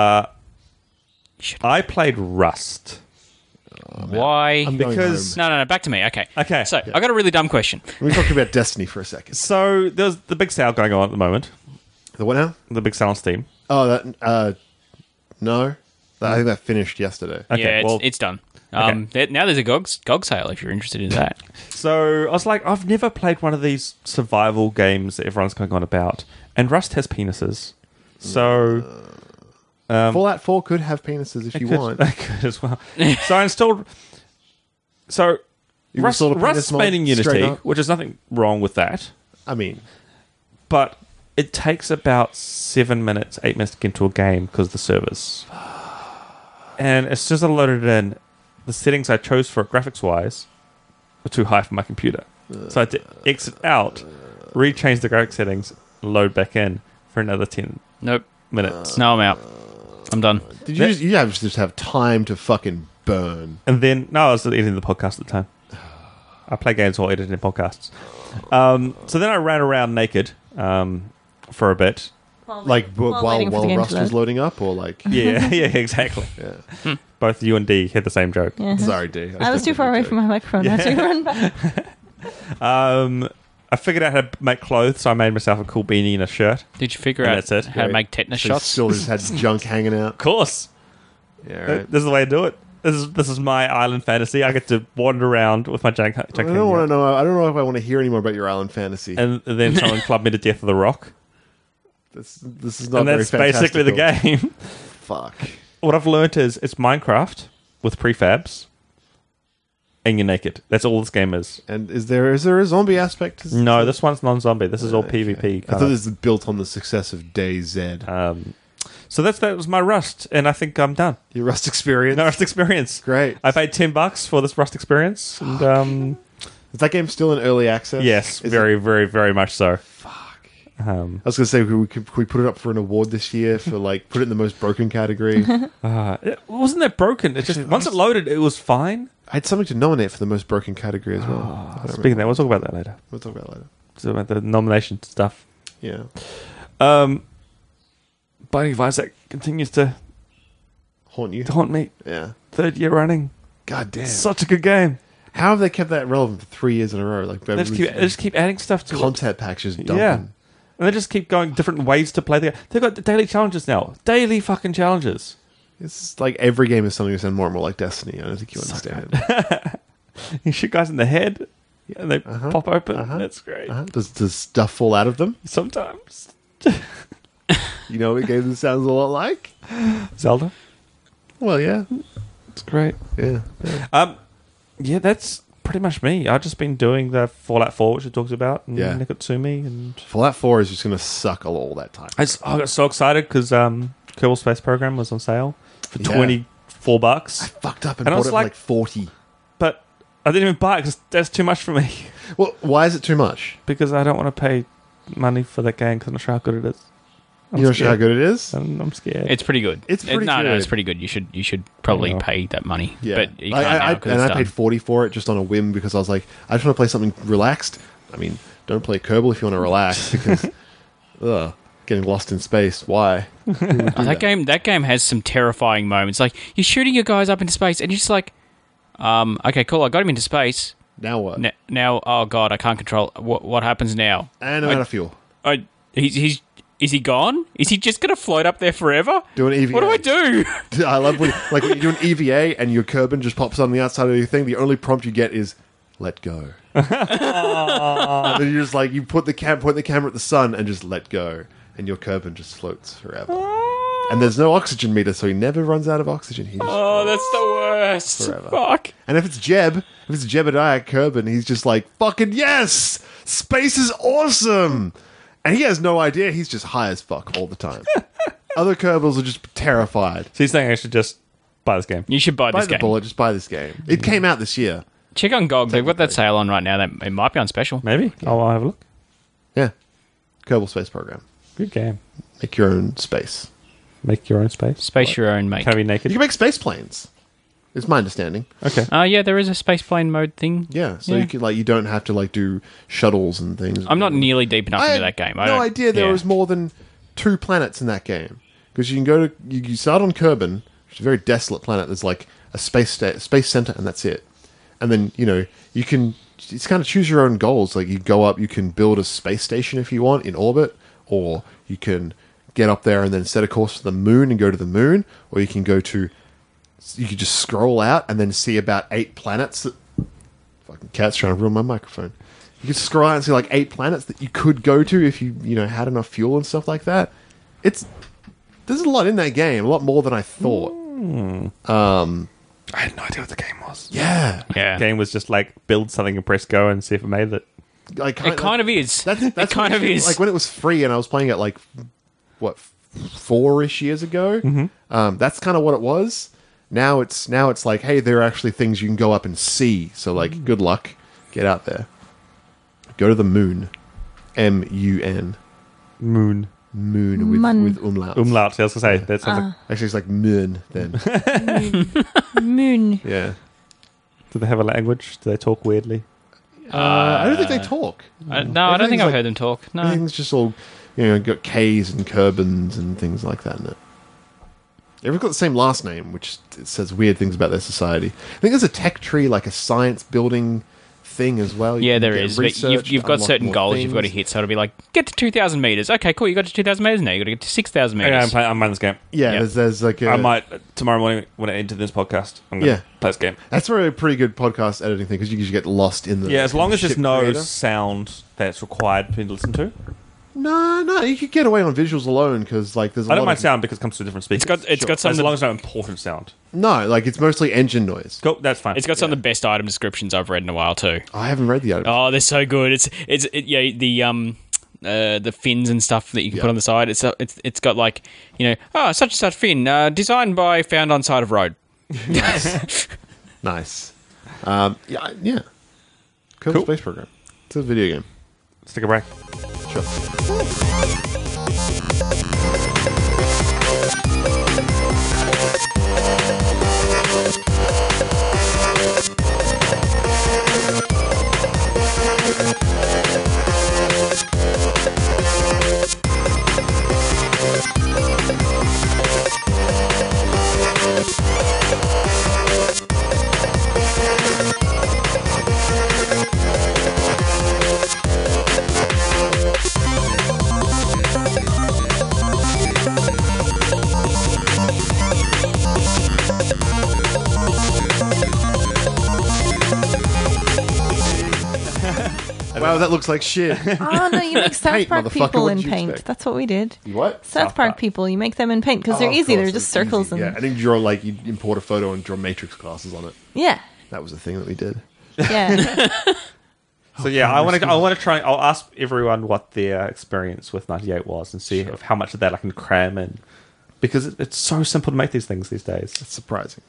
I played Rust. Why? I'm going Because- home. No, back to me. Okay. Okay. So, I got a really dumb question. We're talking about Destiny for a second. So there's the big sale going on at the moment. The what now? The big sale on Steam. Oh, that. No, I think that finished yesterday. Okay, yeah, well- it's done. Now there's a GOG sale if you're interested in that. So I was like, I've never played one of these survival games that everyone's going on about, and Rust has penises. So Fallout 4 could have penises if you want. I could as well. So I installed. So You Rust, installed a penis Rust's mod made in straight Unity, up? which is nothing wrong with that, I mean, but it takes about 7 minutes, 8 minutes to get into a game because of the servers. And as soon as I loaded it in, the settings I chose for it graphics-wise were too high for my computer. So I had to exit out, rechange the graphics settings, load back in for another 10 Nope. minutes. No, I'm out. I'm done. did you just have time to fucking burn? And then, no, I was editing the podcast at the time. I play games while editing podcasts. So then I ran around naked for a bit. Like while Rust was loading up, or like Yeah, yeah, exactly. yeah. Both you and D had the same joke. Yeah. Sorry, D. I was too far away from my microphone. I had to run back. I figured out how to make clothes, so I made myself a cool beanie and a shirt. Did you figure And out that's it. how to Great. make tetanus So shots? still just had junk hanging out. Of course. Yeah, right. This is the way I do it. This is my island fantasy. I get to wander around with my junk I hanging don't want out. to know. I don't know if I want to hear any more about your island fantasy. And then someone clubbed me to death with a rock. This is not And very that's basically the fantastical. game. Fuck. What I've learnt is it's Minecraft with prefabs, and you're naked. That's all this game is. And is there a zombie aspect? No, this one's non-zombie. This is all PvP. I kind thought of. this is built on the success of DayZ. So that was my Rust, and I think I'm done. Your Rust experience. No Rust experience. Great. I paid $10 for this Rust experience, and Is that game still in early access? yes, Is very, very, very much so. Fuck. Um, I was going to say, could we put it up for an award this year for like put it in the most broken category? it wasn't that broken. It just once it loaded, it was fine. I had something to nominate for the most broken category as well. I don't Speaking of that, remember. we'll talk about that later. We'll talk about it later. So about the nomination stuff. Yeah. Binding of Isaac continues to Haunt you. haunt me. Yeah. 3rd year running. God damn. Such a good game. How have they kept that relevant for 3 years in a row? Like They just keep adding stuff to it. content packs just dumping. Yeah. And they just keep going different ways to play the game. They've got daily challenges now. Daily fucking challenges. It's like every game is something to sound more and more like Destiny. I don't think you understand. You shoot guys in the head, and they pop open. That's great. Does stuff fall out of them? Sometimes. You know what game this sounds a lot like? Zelda. Well, yeah. It's great. Yeah. Yeah, that's pretty much me. I've just been doing the Fallout 4, which we talked about, and Yeah. Nikotsumi, and Fallout 4 is just going to suck all that time. I got so excited because Kerbal Space Program was on sale for Yeah. $24, I fucked up and And I bought was it for like- like 40. but I didn't even buy it because that's too much for me. Well, why is it too much? Because I don't want to pay money for that game because I'm not sure how good it is. You not sure how good it is? I'm scared. It's pretty good. It's pretty No, good. it's pretty good. You should probably Yeah. pay that money. Yeah, But you can't now because and it's I paid done. 40 for it just on a whim because I was like, I just want to play something relaxed. I mean, don't play Kerbal if you want to relax because, getting lost in space. Why? Oh, that game has some terrifying moments. Like you're shooting your guys up into space, and you're just like, okay, cool. I got him into space. Now what? Now, oh god, I can't control. What happens now? And I'm out of fuel. Is he gone? Is he just going to float up there forever? Do an EVA. What do I do? I love when you do an EVA and your Kerbin just pops on the outside of your thing. The only prompt you get is "let go." And then you're just like you point the camera at the sun and just let go, and your Kerbin just floats forever. And there's no oxygen meter, so he never runs out of oxygen. He just Oh, that's the worst. Forever. Fuck. And if it's Jebediah Kerbin, he's just like, fucking yes! Space is awesome! And he has no idea, he's just high as fuck all the time. Other Kerbals are just terrified. So you're saying I should just buy this game? You should buy Buy this the game. bullet, just buy this game. It came out this year. Check on GOG. They've got that sale on right now. That it might be on special. Maybe. I'll have a look. Yeah. Kerbal Space Program. Good game. Make your own space. Make your own space. Space your own, mate. Can I be You naked? can make space planes. It's my understanding. Okay. Yeah, there is a space plane mode thing. Yeah, so Yeah. you can you don't have to do shuttles and things. I'm not nearly deep enough I into had that game. no idea there was more than 2 planets in that game. Because you can go to you start on Kerbin, which is a very desolate planet. There's like a space center, and that's it. And then you can it's kind of choose your own goals. Like you go up, you can build a space station if you want in orbit, or you can get up there and then set a course for the moon and go to the moon, or you can just scroll out and then see about 8 planets. Fucking cat's trying to ruin my microphone. You can scroll out and see 8 planets that you could go to if you had enough fuel and stuff like that. There's a lot in that game, a lot more than I thought. I had no idea what the game was. Yeah, Yeah. The game was just like build something and press go and see if it made it. It kind of is. That's it kind of is. Like when it was free and I was playing it 4-ish years ago. Mm-hmm. That's kind of what it was. Now it's like, hey, there are actually things you can go up and see. So good luck, get out there, go to the moon, MUN, Moon. moon Mun. with umlauts. Umlaut. I was going to say, that sounds Actually, it's like moon then. Moon. Yeah. do they have a language? Do they talk weirdly? I don't think they talk. No, I don't think Everything's I've heard them talk. No. Everything's just all, got K's and Kerbins and things like that in it. Everyone's got the same last name, which it says weird things about their society. I think there's a tech tree, like a science building thing as well. You Yeah, can there get is. But research you've to got unlock certain more goals you've got to things. hit. So it'll be like, get to 2,000 meters. Okay, cool. You got to 2,000 meters now. You got to get to 6,000 meters. Okay, I'm playing this game. Yeah, Yeah. there's like a... I might tomorrow morning when I enter this podcast. I'm going to Yeah. play this game. That's a pretty good podcast editing thing because you usually get lost in the... Yeah, as long as there's ship no creator. sound that's required for me to listen to. No, you could get away on visuals alone because there's a I don't lot mind of... sound because it comes to different speakers. It's got some as of long the, as no important sound. No, it's mostly engine noise. Cool, that's fine. it's got some of the best item descriptions I've read in a while too. I haven't read the item. Oh, they're so good. The fins and stuff that you can Yeah. put on the side. It's got like such and such fin designed by found on side of road. Nice. Yeah. Kerbal Space Program. It's a video game. Let's take a break. Sure. Wow, that looks like shit. Oh no, you make South Paint, Park motherfucker, people what in did you paint. expect? That's what we did. You what? South Park people, you make them in paint because they're Oh, easy. of They're course, just it's circles easy. and Yeah, and then you draw you import a photo and draw matrix classes on it. yeah. That was the thing that we did. Yeah. So yeah, I want to try. I'll ask everyone what their experience with 98 was and see how much of that I can cram in, because it's so simple to make these things these days. It's surprising.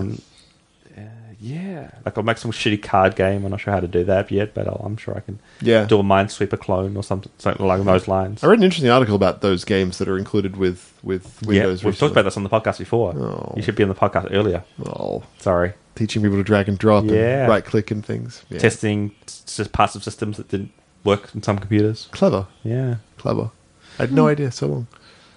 Yeah, like I'll make some shitty card game. I'm not sure how to do that yet, but I'm sure I can. Yeah. Do a Minesweeper clone or something along those lines. I read an interesting article about those games that are included with Windows. Yeah, we've recently. talked about this on the podcast before. Oh. You should be on the podcast earlier. Oh, Sorry, teaching people to drag and drop Yeah. and right click and things. Yeah. testing parts of systems that didn't work in some computers. Clever. Yeah. Clever. I had no idea. So long.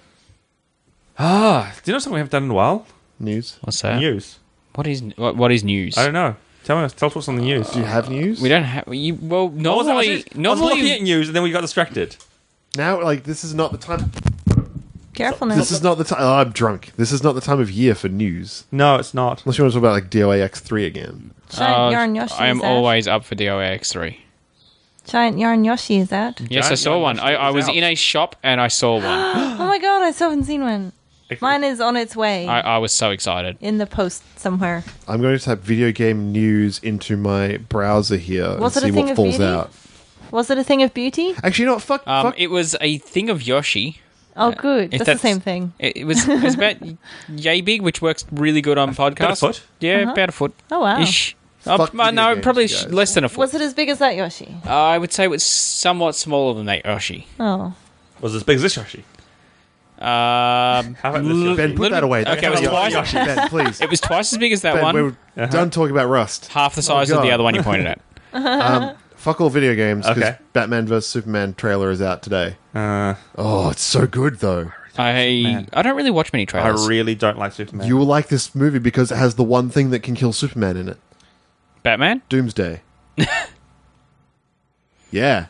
Ah, do you know something we haven't done in a while? News. What's that? News. What is news? I don't know. Tell us what's on the news. Do you have news? We don't have. Well, I was looking normally, at news and then we got distracted. Now, like, this is not the time. Careful now. This is not the time. Oh, I'm drunk. This is not the time of year for news. No, it's not. Unless you want to talk about like DOA X3 again. Giant Yarn Yoshi I am is out. always up for DOA X3. Giant Yarn Yoshi is out. Yes, I Giant saw Yarn one. Yoshi I is was out. in a shop and I saw one. Oh my god, I still haven't seen one. Mine is on its way I was so excited. in the post somewhere. I'm going to type video game news into my browser here Was and it a see thing what of falls beauty? out. Was it a thing of beauty? Actually, you know what? Fuck. It was a thing of Yoshi. Oh, good. if That's the same thing. It was about yay big, which works really good on podcasts. About a foot? Yeah, about a foot. Oh, wow. Ish. Fuck video No, games, probably guys. less than a foot. Was it as big as that Yoshi? I would say it was somewhat smaller than that Yoshi. Oh. Was it as big as this Yoshi? How about this Yoshi? Ben, put that away. Okay, it was twice. Ben, please. It was twice as big as that Ben, one. we're done talking about Rust. Half the size of God. the other one you pointed at. Fuck all video games because Okay. Batman vs Superman trailer is out today. Uh, Oh, it's so good though. I don't really watch many I trailers. really don't like Superman. You will like this movie because it has the one thing that can kill Superman in it: Batman? Doomsday. Yeah.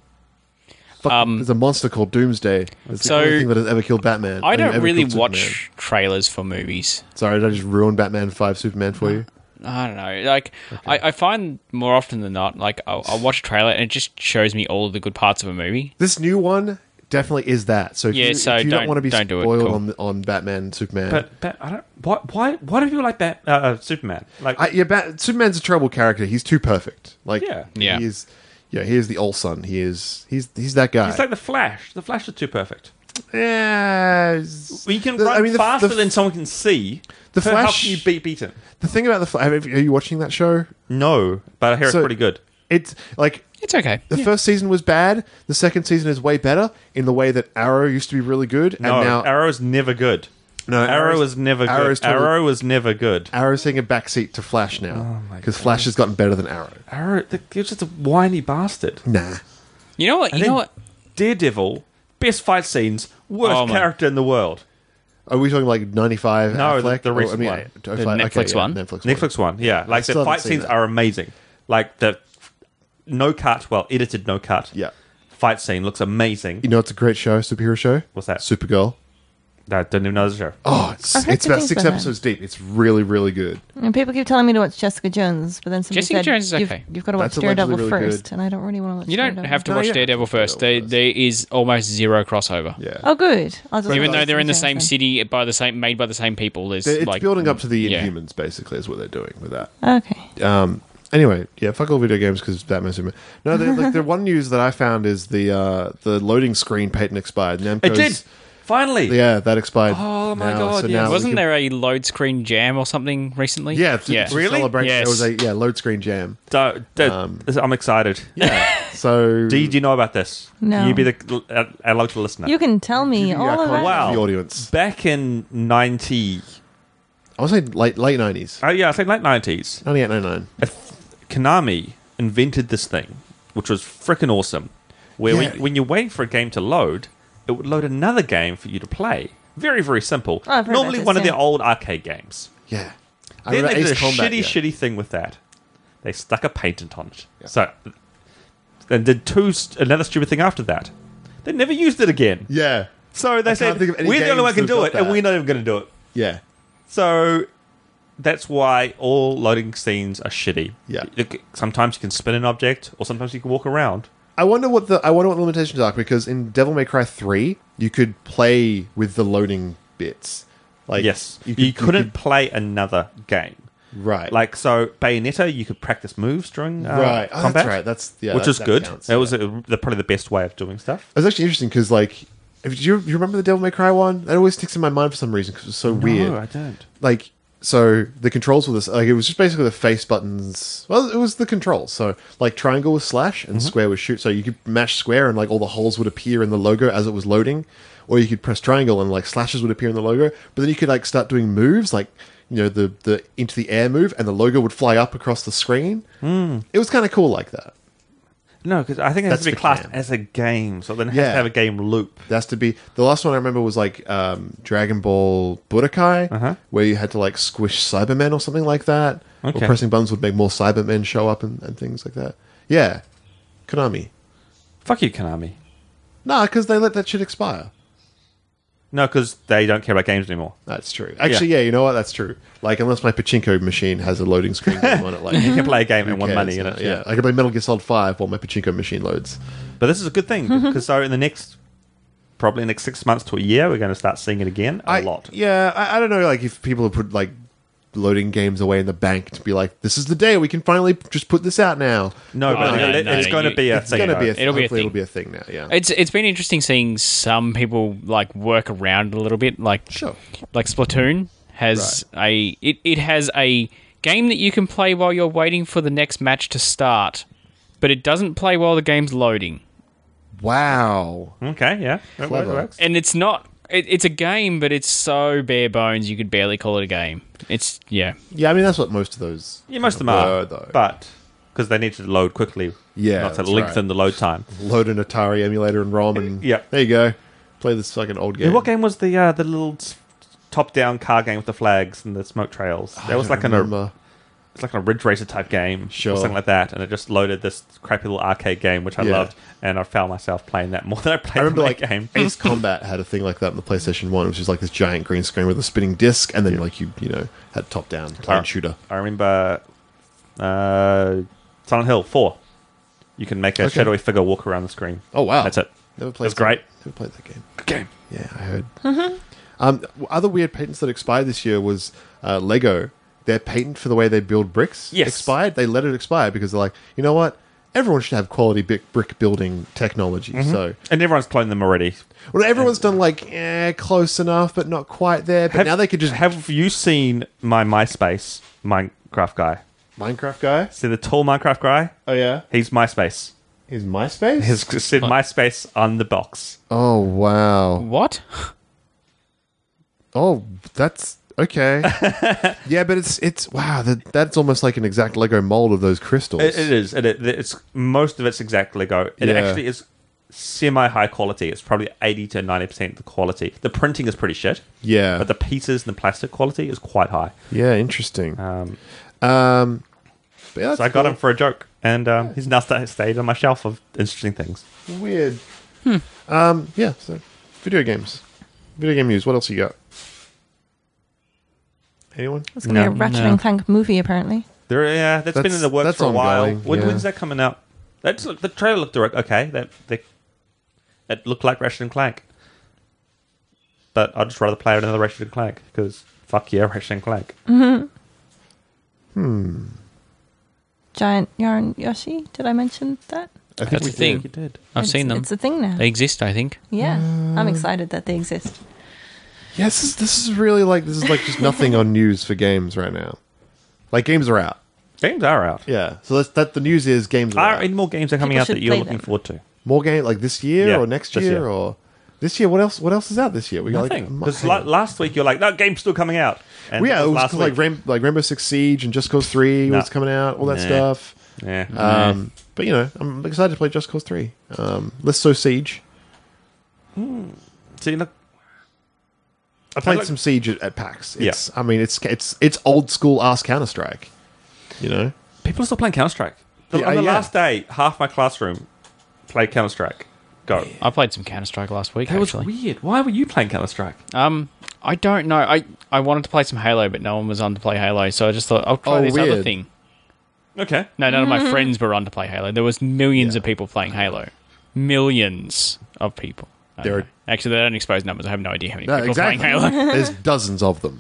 Fuck, there's a monster called Doomsday. It's So- the only thing that has ever killed Batman. I Ever don't really killed watch Superman. trailers for movies. Sorry, did I just ruin Batman 5 Superman for you? I don't know. Like, I find more often than not, like, I'll watch a trailer and it just shows me all of the good parts of a movie. This new one definitely is that. So if Yeah, you, so if you don't don't- want to be don't do it. spoiled Cool. on Batman Superman, but I don't. Why do people like Superman? Like, Superman's a terrible character. He's too perfect. Like, Yeah. he is. Yeah, he is the old son. He's that guy. he's like the Flash. The Flash is too perfect. Yeah, Well, you can run faster than someone can see. the How Flash- can you beat him? The thing about the Flash, are you watching that show? No, but I hear it's So- pretty good. It's like It's okay. the first season was bad. The second season is way better in the way that Arrow used to be really good, and No, now Arrow's never good. No, Arrow was never good. Arrow's totally- Arrow was never good. Arrow's taking a backseat to Flash now my because Flash has gotten better than Arrow. Arrow, he's just a whiny bastard. Nah, You know what? And You then know what? Daredevil, best fight scenes, worst Oh my- character in the world. are we talking like 95? No, Affleck? the recent Or, one. The Netflix one? Netflix one, yeah. Like still the haven't fight seen scenes that. are amazing. Like the no cut, well, edited no cut. Yeah, Fight scene looks amazing. you know it's a great show, superhero show. What's that? Supergirl. I didn't even know there's a show. Oh, I've heard it's good about things 6 about that. episodes deep. It's really, really good. And people keep telling me to watch Jessica Jones, but then somebody Jessica said Jones is you've, okay. you've got to watch That's allegedly Daredevil really first, good. and I don't really want to watch You don't Daredevil. have to No, watch you Daredevil have to first. watch Daredevil There is almost zero crossover. Yeah, Oh, good. I'll just Even watch though they're in the Jessica same Jones city made by the same people, there's it's like building up to the yeah. Inhumans. Basically, is what they're doing with that. then. Okay. Anyway, yeah, fuck all video games because Batman Superman. No, the one news that I found is the loading screen patent expired. Namco's, It did! Finally! Yeah, that expired. Oh my now, God, So yes. now we Wasn't can- there a load screen jam or something recently? Yeah, yeah. to Really? celebrate. Yes. It was a load screen jam. I'm excited. Yeah. So Do you know about this? No. Can you be the analog to the listener? You can tell me all about Wow. it. the audience. Back in 90... I was saying late 90s. yeah, I think late 90s. 98, 99. Konami invented this thing, which was freaking awesome, where Yeah. when you're waiting for a game to load, it would load another game for you to play. Very, very simple. Oh, I've heard Normally about one this, of yeah. their old arcade games. Yeah. I Then remember they did a Ace Combat, shitty thing with that. They stuck a patent on it. So, and did another stupid thing after that. They never used it again. Yeah. So they I said, can't think of any we're the only one games who can that do have it, got and that. we're not even going to do it. Yeah. So that's why all loading scenes are shitty. Yeah. Sometimes you can spin an object, or sometimes you can walk around. I wonder what the limitations are because in Devil May Cry 3, you could play with the loading bits. Like Yes, you couldn't play another game. Right. Like, so Bayonetta, you could practice moves during right. Oh, combat. that's right. That's which is good. counts, That was yeah. probably the best way of doing stuff. It was actually interesting because, like, if you remember the Devil May Cry one? That always sticks in my mind for some reason because it was so weird. No, I don't. Like, so the controls were this. Like, it was just basically the face buttons. Well, it was the controls. So, like, triangle was slash and square was shoot. So you could mash square and like all the holes would appear in the logo as it was loading, or you could press triangle and like slashes would appear in the logo. But then you could like start doing moves like. The into the air move, and the logo would fly up across the screen. It was kind of cool like that. No, because I think it has That's to be for classed Cam. as a game, so then it has Yeah. to have a game loop. There has to be the last one I remember was like Dragon Ball Budokai, where you had to like squish Cybermen or something like that. Or Okay. pressing buttons would make more Cybermen show up and things like that. Yeah, Konami. Fuck you, Konami. Nah, because they let that shit expire. No, because they don't care about games anymore. That's true. Actually, yeah, you know what? That's true. Like, unless my pachinko machine has a loading screen going on it, like You can play a game who and won cares? money in it. Yeah, I can play Metal Gear Solid 5 while my pachinko machine loads. But this is a good thing, because so in the next, probably next 6 months to a year, we're going to start seeing it again a lot. Yeah, I don't know. Like, if people have put like loading games away in the bank to be like, this is the day we can finally just put this out now. No, but no, it's no, going to you- be a It's thing. going to be though. a thing. It'll be a Hopefully thing. it'll be a thing now. Yeah. It's been interesting seeing some people like work around a little bit. Like Sure. like Splatoon has it has a game that you can play while you're waiting for the next match to start, but it doesn't play while the game's loading. Wow. Okay, yeah. That Clever. works. And it's not. It's a game, but it's so bare bones you could barely call it a game. It's Yeah, I mean that's what most of those. Yeah, most of them were, are. though. But, because they need to load quickly. Yeah, Not to that's lengthen right. the load time. Load an Atari emulator and ROM, and Yeah. there you go. Play this fucking old game. Yeah, what game was the little top-down car game with the flags and the smoke trails? That was like it's like a Ridge Racer type game, Sure. or something like that, and it just loaded this crappy little arcade game, which I Yeah. loved, and I found myself playing that more than I played I remember the like main game. Ace Combat had a thing like that on the PlayStation 1, which is like this giant green screen with a spinning disc, and then like you had top down plane shooter. I remember Silent Hill 4. You can make a Okay. shadowy figure walk around the screen. Oh wow, That's it. Never played. It was great. Never played that game. Good game. Yeah, I heard. Other weird patents that expired this year was Lego. Their patent for the way they build bricks Yes. expired. They let it expire because they're like, you know what? Everyone should have quality brick building technology. So, And everyone's cloned them already. well, everyone's done like, close enough, but not quite there. But now they could just Have you seen my MySpace Minecraft guy? Minecraft guy. See the tall Minecraft guy? Oh yeah, He's MySpace. is MySpace. He's said MySpace on the box. Oh wow. what? Oh, that's okay. Yeah, but it's wow. That's almost like an exact Lego mold of those crystals. It is. It's most of it's exact Lego. It Yeah. actually is semi-high quality. It's probably 80 to 90% the quality. The printing is pretty shit, Yeah. but the pieces and the plastic quality is quite high. Yeah, interesting. But yeah, So I got him for a joke, and he's now stayed on my shelf of interesting things. weird. Yeah. So, video games, video game news. What else you got? Anyone? It's going to be a No. Ratchet No. and Clank movie, apparently. That's been in the works that's for a while. ongoing, yeah. When's that coming out? The trailer looked okay. That looked like Ratchet and Clank, but I'd just rather play another Ratchet and Clank because fuck yeah, Ratchet and Clank. Giant Yarn Yoshi. Did I mention that? I think That's we a thing. You did. I've seen them. It's a thing now. They exist, I think. Yeah. I'm excited that they exist. Yeah, this is really like just nothing on news for games right now. Like games are out. Games are out. Yeah. So the news is games are Are out. any more games are coming People out that should you're play looking them. forward to? More game like this year Yeah, or next this year, year. or this year. What else? What else is out this year? We got Nothing. like Because last week you're like, that game's still coming out. And well, yeah, that it was last like week. Rainbow Six Siege and Just Cause 3 was coming out. All that Nah. stuff. Yeah. But I'm excited to play Just Cause 3. Let's so Siege. See, look, I played like- some Siege at PAX. I mean, it's old school ass Counter Strike. people are still playing Counter Strike. Yeah, On the yeah. last day, half my classroom played Counter Strike. Go. I played some Counter Strike last week. That was actually, weird. Why were you playing Counter Strike? I don't know. I wanted to play some Halo, but no one was on to play Halo, so I just thought I'll try this other weird. thing. Okay. No, none of my friends were on to play Halo. There was millions of people playing Halo. Millions of people. I don't There know. Actually, they don't expose numbers. I have no idea how many No, people exactly. are playing Halo. There's dozens of them.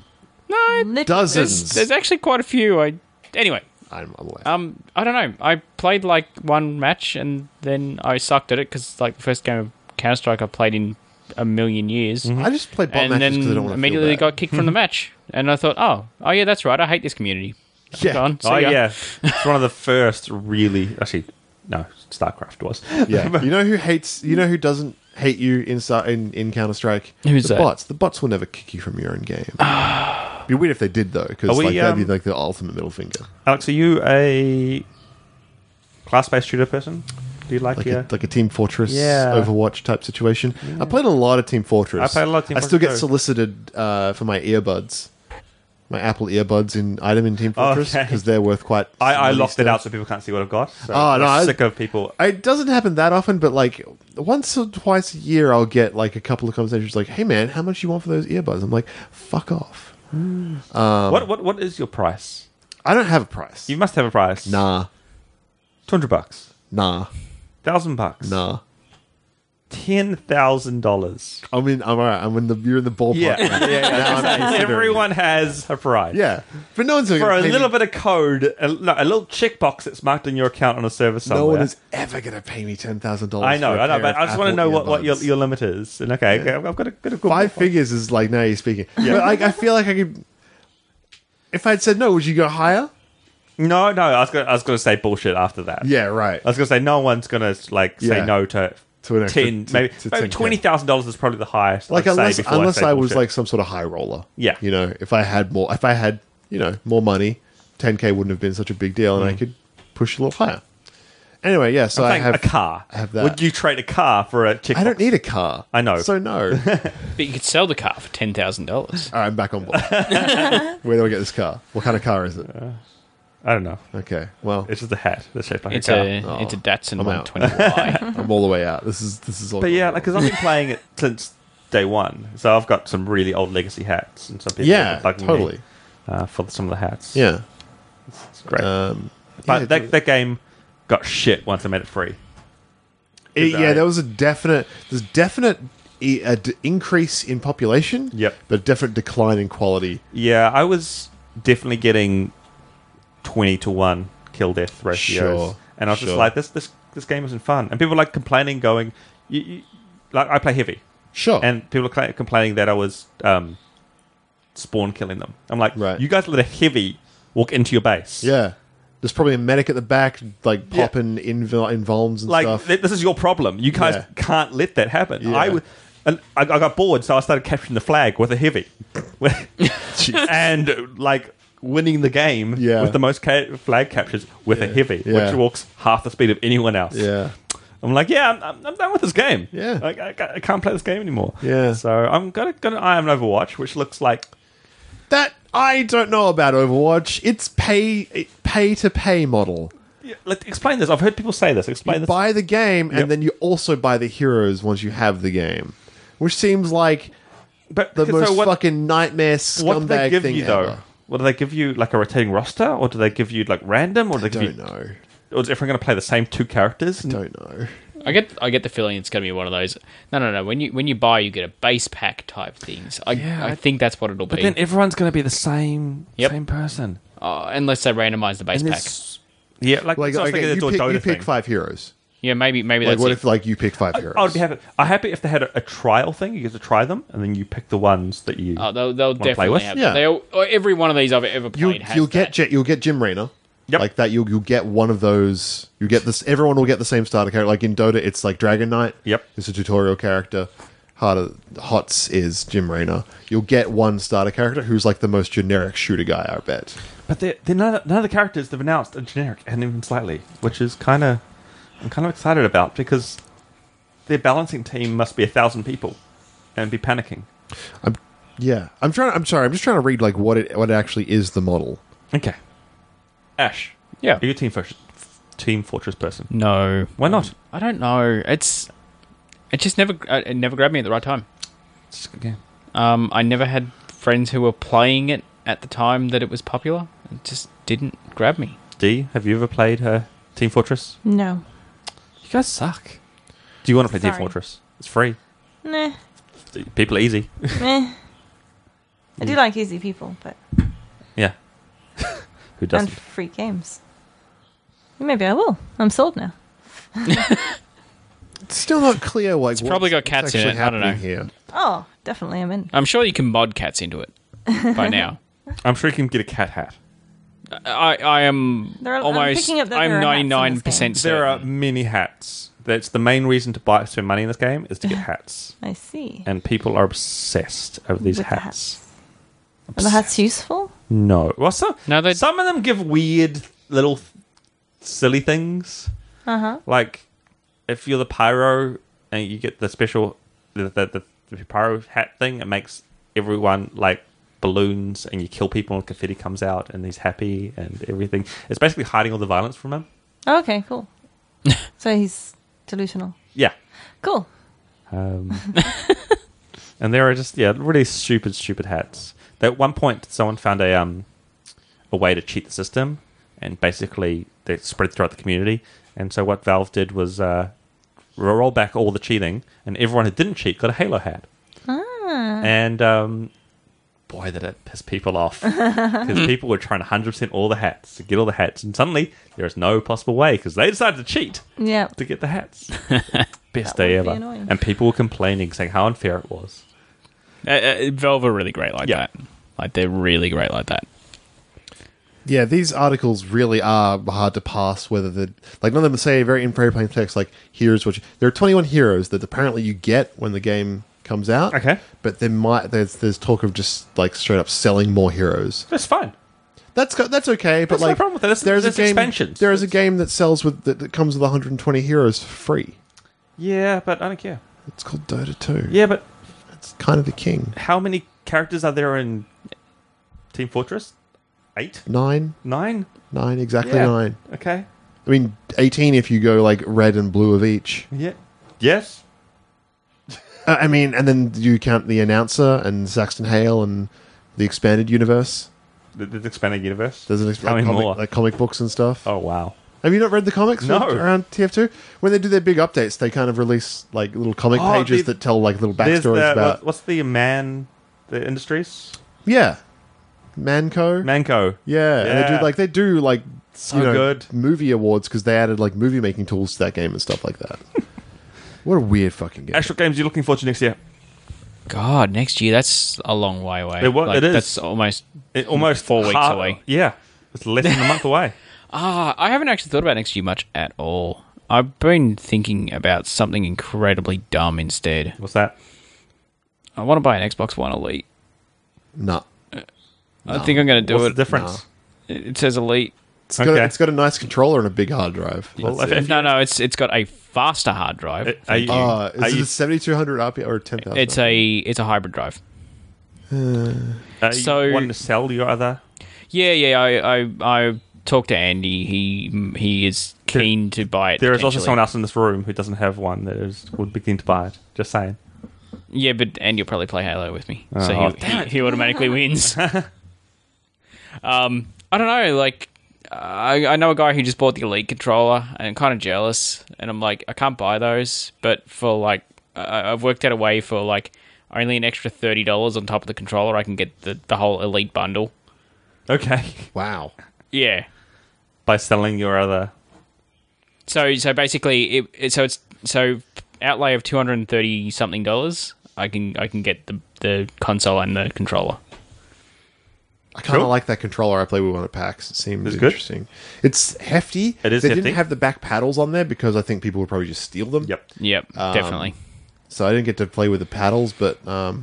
Lit- Dozens. There's actually quite a few. Anyway, I'm aware. I don't know. I played like one match and then I sucked at it because like the first game of Counter Strike I played in a million years, I just play bot and matches then because I don't want to immediately feel bad. got kicked from the match. And I thought, oh yeah, that's right. I hate this community. Yeah. Gone. See Oh ya. yeah, it's one of the first really. Actually, no, StarCraft was. Yeah. You know who hates? You know who doesn't hate you in Counter Strike? Who's the that? bots. The bots will never kick you from your own game. It'd be weird if they did though, because Are we, like that'd be like the ultimate middle finger. Alex, are you a class-based shooter person? Do you like Like a Team Fortress, Yeah. Overwatch type situation. I played a lot of Team Fortress. I played a lot of Team I still get Fortress too. solicited for my earbuds, my Apple earbuds in Team Fortress Okay. because they're worth quite. I some money locked it still. out so people can't see what I've got. So Oh, no, I'm I- sick of people. It doesn't happen that often, but like once or twice a year, I'll get like a couple of conversations like, "Hey man, how much you want for those earbuds?" I'm like, "Fuck off." What is your price? I don't have a price. You must have a price. Nah, $200, nah, $1,000, nah. $10,000. I mean, I'm alright. You're in the ballpark. Yeah, now. Now I'm considering. Everyone has a price. Yeah, but no one's For gonna a pay me- little bit of code, a little checkbox that's marked on your account on a server somewhere. No one is ever going to pay me $10,000. I know, but I just want to know what your limit is. And okay, I've got a good 5 figures is like now you're speaking. Yeah. But I feel like I could. If I'd said no, would you go higher? No, I was going to say bullshit after that. Yeah, right. I was going to say no one's going to say Yeah. no to To an extra- 10, to- maybe to maybe 10K. $20,000 is probably the highest. Like I'd say unless before say I was bullshit. like some sort of high roller. Yeah. You know, if I had more money, 10K wouldn't have been such a big deal, and I could push a little higher. Anyway, yeah. So I'm I saying have a car. I have that. Would you trade a car for a chick? I don't need a car. I know. So no. But you could sell the car for $10,000. All right, I'm back on board. Where do I get this car? What kind of car is it? I don't know. Okay. Well, It's just a hat that's shaped like It's a car. a Datsun I'm out. 120Y. I'm all the way out. This is all. But yeah, because I've been playing it since day one, so I've got some really old legacy hats, and some people Yeah, are bugging totally. me for some of the hats. Yeah. It's great. yeah, But that game got shit once I made it free. Yeah, there was a definite increase in population. Yep. But a definite decline in quality. Yeah, I was definitely getting 20-1 kill death ratios, Sure, and I was just sure. like, this game isn't fun. And people were like complaining, going, like I play heavy, Sure. and people are complaining that I was spawn killing them. I'm like, Right. you guys let a heavy walk into your base. yeah. There's probably a medic at the back, like Yeah. popping invulns and Like stuff. this is your problem. You guys Yeah. can't let that happen. Yeah. I got bored, so I started capturing the flag with a heavy, and like winning the game Yeah. with the most flag captures with a heavy, Yeah. which walks half the speed of anyone else. Yeah. I'm like, I'm done with this game. Yeah. I can't play this game anymore. Yeah. So I'm gonna I am an Overwatch, which looks like That I don't know about Overwatch. It's pay to pay model. explain this. I've heard people say this. Explain You this. buy the game Yep. and then you also buy the heroes once you have the game, which seems like But the so most what, fucking nightmare what do they scumbag give thing you though? ever. What do they give you? Like a rotating roster, or do they give you like random, or do I they give don't you? know. Or is everyone going to play the same two characters? Don't know. I get the feeling it's going to be one of those. No. When you buy, you get a base pack type things. I think that's what it'll But be. then everyone's going to be the same Yep. same person. Unless they randomize the base And pack. this- Yeah, like, Like so I was okay, thinking you the Dota pick thing. 5 heroes. Yeah, maybe Like that's what it. if like you pick 5 heroes? I would be happy. I'm happy if they had a trial thing. You get to try them, and then you pick the ones that you. They'll play definitely with? have Yeah. that. Every one of these I've ever played has you'll that. get Jim Raynor. Yep. Like that, you'll get one of those. You get this. Everyone will get the same starter character. Like in Dota, it's like Dragon Knight. Yep. It's a tutorial character. HOTS is Jim Raynor. You'll get one starter character who's like the most generic shooter guy, I bet. But they're none of the characters they've announced are generic, and even slightly, which is I'm kind of excited about because their balancing team must be 1,000 people, and be panicking. I'm sorry. I'm just trying to read like what it actually is the model. Okay, Ash, Yeah. are you a Team Fortress person? No. Why not? I don't know. It just never grabbed me at the right time. It's just a good game. I never had friends who were playing it at the time that it was popular. It just didn't grab me. D, have you ever played Team Fortress? No. You guys suck. Do you want to play Team Sorry. Fortress? It's free. Nah. People are easy. Meh. I do like easy people, but Yeah. Who doesn't? and free games. Maybe I will. I'm sold now. It's still not clear. Like, It's probably got cats in actually it, I don't know. happening Here. Oh, definitely, I'm in. I'm sure you can mod cats into it by now. I'm sure you can get a cat hat. I am I'm almost. picking up that I'm there are hats in this 99% game. certain. There are many hats. That's the main reason to spend money in this game is to get hats. I see. And people are obsessed over these With the hats. Are the hats useful? No. Well, No, they- some of them give weird little silly things. Uh-huh. Like, if you're the pyro and you get the special the pyro hat thing, it makes everyone like balloons, and you kill people and confetti comes out and he's happy and everything. It's basically hiding all the violence from him. Okay, cool. So he's delusional. Yeah. Cool. And there are just really stupid hats. At one point, someone found a way to cheat the system, and basically they spread throughout the community. And so what Valve did was roll back all the cheating, and everyone who didn't cheat got a Halo hat. And boy, did it piss people off, because people were trying to 100% all the hats to get all the hats, and suddenly there is no possible way because they decided to cheat Yeah. to get the hats. Best That day would be ever. annoying. And people were complaining, saying how unfair it was. Valve are really great like Yeah. that. Like, they're really great like that. Yeah, these articles really are hard to pass. Whether none of them say very in very plain text. Like, here's what there are 21 heroes that apparently you get when the game comes out. Okay. But there's talk of just like straight up selling more heroes. That's fine. That's okay. But That's no like, problem with that. There's a game. expansions. There is a game that sells that comes with 120 heroes for free. Yeah, but I don't care. It's called Dota 2. Yeah, but It's kind of the king. how many characters are there in Team Fortress? 8? 9, 9? exactly Yeah. 9. Okay. I mean, 18 if you go like red and blue of each. Yeah. Yes. I mean, and then you count the announcer and Saxton Hale and the expanded universe. The expanded universe. There's an How many more? like comic books and stuff. Oh, wow. Have you not read the comics No. around TF2? When they do their big updates, they kind of release like little comic Oh, pages the- that tell like little There's backstories about. what's the Industries? Yeah, Manco. Manco. Yeah, and Yeah. they do like So good. movie awards because they added like movie making tools to that game and stuff like that. What a weird fucking game. Actual games you're looking forward to next year? God, next year, that's a long way away. It is. That's almost Almost 4 weeks away. Yeah. It's less than a month away. I haven't actually thought about next year much at all. I've been thinking about something incredibly dumb instead. What's that? I want to buy an Xbox One Elite. No. I think I'm going to do What's it. the difference? It says Elite. It's got a nice controller and a big hard drive. Well, That's if it. No, it's got a faster hard drive. Are you, are Is you, it 7200 RPM or 10,000? It's a hybrid drive. are so- you wanting to sell your other? Yeah. I talked to Andy. He is keen to buy it. There is also potentially. someone else in this room who doesn't have one that would be keen to buy it. Just saying. Yeah, but Andy will probably play Halo with me, Oh, so damn he automatically wins. I don't know. Like, I know a guy who just bought the Elite controller, and I'm kind of jealous. And I'm like, I can't buy those, but for like, I've worked out a way for like only an extra $30 on top of the controller, I can get the whole Elite bundle. Okay. Wow. Yeah. By selling your other. So basically, it's outlay of $230 something. I can get the console and the controller. I kind of Cool. like that controller. I play with one at PAX. It seems It's good. interesting. It's hefty. It is They hefty. didn't have the back paddles on there because I think people would probably just steal them. Yep. Yep, definitely. So I didn't get to play with the paddles, but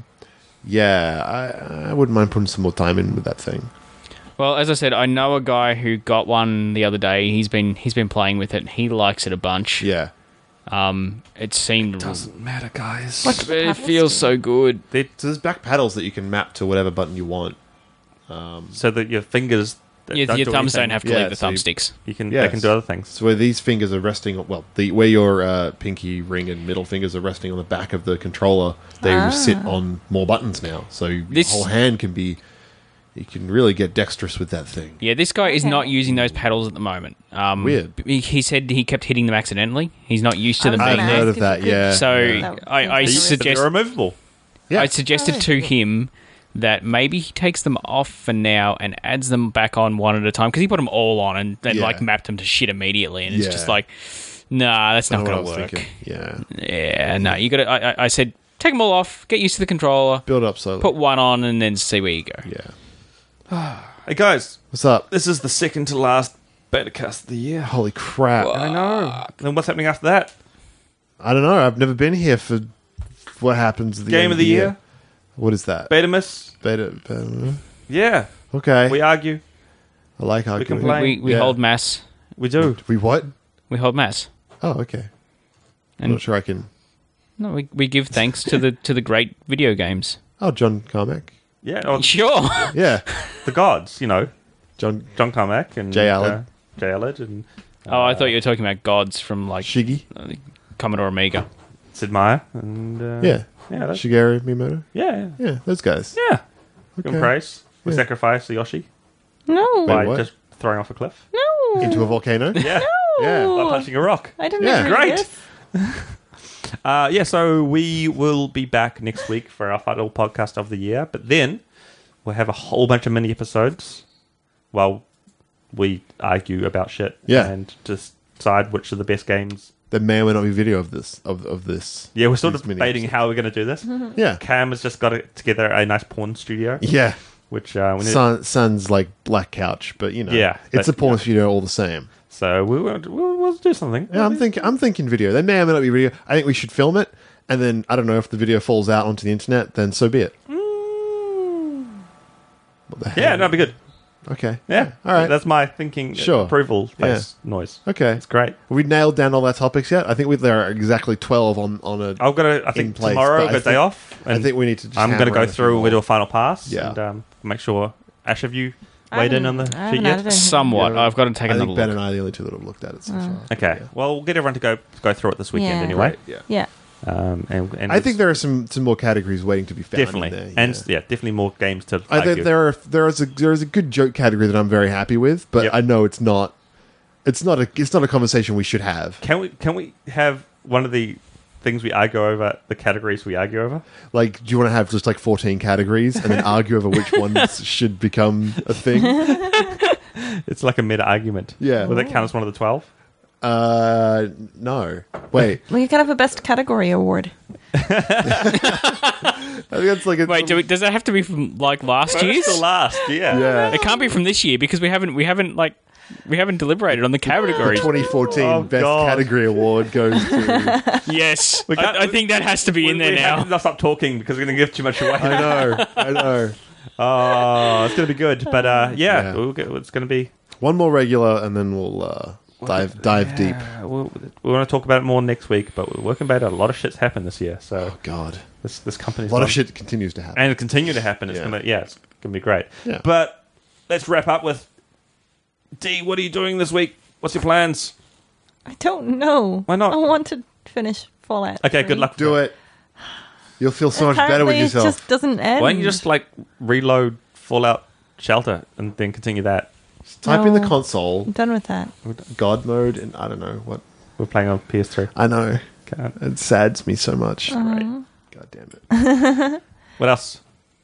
yeah, I wouldn't mind putting some more time in with that thing. Well, as I said, I know a guy who got one the other day. He's been playing with it. He likes it a bunch. Yeah. It seemed matter, guys. it feels so good. So there's back paddles that you can map to whatever button you want. So that your fingers. Your do thumbs anything. don't have to Yeah, leave the so you- thumbsticks. You can. Yes. They can do other things. So where these fingers are resting, where your pinky, ring, and middle fingers are resting on the back of the controller, they sit on more buttons now. So your This- whole hand can be. You can really get dexterous with that thing. Yeah, this guy is Okay. not using those paddles at the moment. Weird. He said he kept hitting them accidentally. He's not used to them I was being gonna I've there. heard ask of if that, you could- yeah. So That I seems like a suggest They're removable. Yeah. I suggested Oh, to him that maybe he takes them off for now and adds them back on one at a time, because he put them all on and then Yeah. like mapped them to shit immediately, and it's Yeah. just like, nah, that's not That's what going I to was work. thinking. Yeah. Yeah, no, you got to. I said take them all off, get used to the controller, Build up slowly. put one on, and then see where you go. Yeah. Hey guys, What's up? this is the second to last beta cast of the year. Holy crap. I know. Then what's happening after that? I don't know. I've never been here for what happens at the Game end of the year? What is that? Betamus? Beta. Yeah. Okay. We argue. I like arguing. complain. We Yeah. hold mass. We do. We what? We hold mass. Oh, okay. I'm And not sure I can. no, we give thanks to the great video games. Oh, John Carmack. Yeah. Oh, Sure. Yeah. the gods, John John Carmack and Jay Allard. Jay Allard and Oh, I thought you were talking about gods from like Shiggy. Commodore Amiga. Sid Meier and Yeah. yeah, that's, Shigeru Miyamoto. yeah, Yeah, those guys. yeah. Give Okay. him praise. We Yeah. sacrifice Yoshi No. by what? just throwing off a cliff. No. Into a volcano. Yeah, Yeah. by punching a rock. I didn't Yeah. agree Great. with this. Yeah, so we will be back next week for our final podcast of the year, but then we'll have a whole bunch of mini episodes while we argue about shit Yeah. and decide which are the best games. There may or may not be video of this. Of this. Yeah, we're sort of These mini debating episodes. how we're going to do this. Yeah. Cam has just got together a nice porn studio, Yeah. which we need. Sun's like black couch, but Yeah, it's but, a porn studio all the same. So we'll do something. Yeah, I'm thinking video. There may or may not be video. I think we should film it, and then I don't know if the video falls out onto the internet. Then so be it. What the hell? Yeah, that'd be good. Okay. Yeah, All right. That's my thinking. Sure. Approval face noise. Okay. It's great. Have we nailed down all our topics yet? I think there are exactly 12 on a. I've got to. I In think place, tomorrow but I've got a day off. I think we need to. Just I'm going to hammer go in a few through. more. We do a final pass. Yeah. And make sure. Ash, have you I weighed in on haven't- the I sheet haven't yet? added anything. Somewhat. Yeah. I've got to take I another think Ben look. and I are the only two that have looked at it so far. Okay. Yeah. Well, we'll get everyone to go through it this weekend Yeah. anyway. Right. Yeah. Yeah. And I think there are some more categories waiting to be found. definitely, in there, and definitely more games to. I think argue. there is a good joke category that I'm very happy with, but Yep. I know it's not a conversation we should have. Can we have one of the things we argue over, the categories we argue over? Like, do you want to have just like 14 categories and then argue over which ones should become a thing? It's like a meta argument. Yeah. Will that count as one of the 12? No. Wait. Well, you could have a best category award. I think that's like Wait, does that have to be from like last year's? First to last, yeah. yeah. It can't be from this year because we haven't deliberated on the The categories. 2014 Oh, Best God. Category Award goes to. Yes, We can't- I think that has to be in there we now. have to stop talking because we're going to give too much away. I know. Oh, it's going to be good. But Yeah. it's going to be. One more regular, and then we'll dive deep. We want to talk about it more next week, but we're working about it. A lot of shit's happened this year, so Oh God, this company's a lot of done- shit continues to happen. and it continue to happen. It's Yeah. it's gonna be great. Yeah. But let's wrap up with D. What are you doing this week? What's your plans? I don't know. Why not? I want to finish Fallout. Okay, 3. good luck. Do it. You'll feel so much better with Apparently yourself. It just doesn't end. Why don't you just reload Fallout Shelter and then continue that? Type in the No. console, I'm done with that. God mode, and I don't know what. We're playing on PS3. I know. Can't. It sads me so much. Right. God damn it. What else?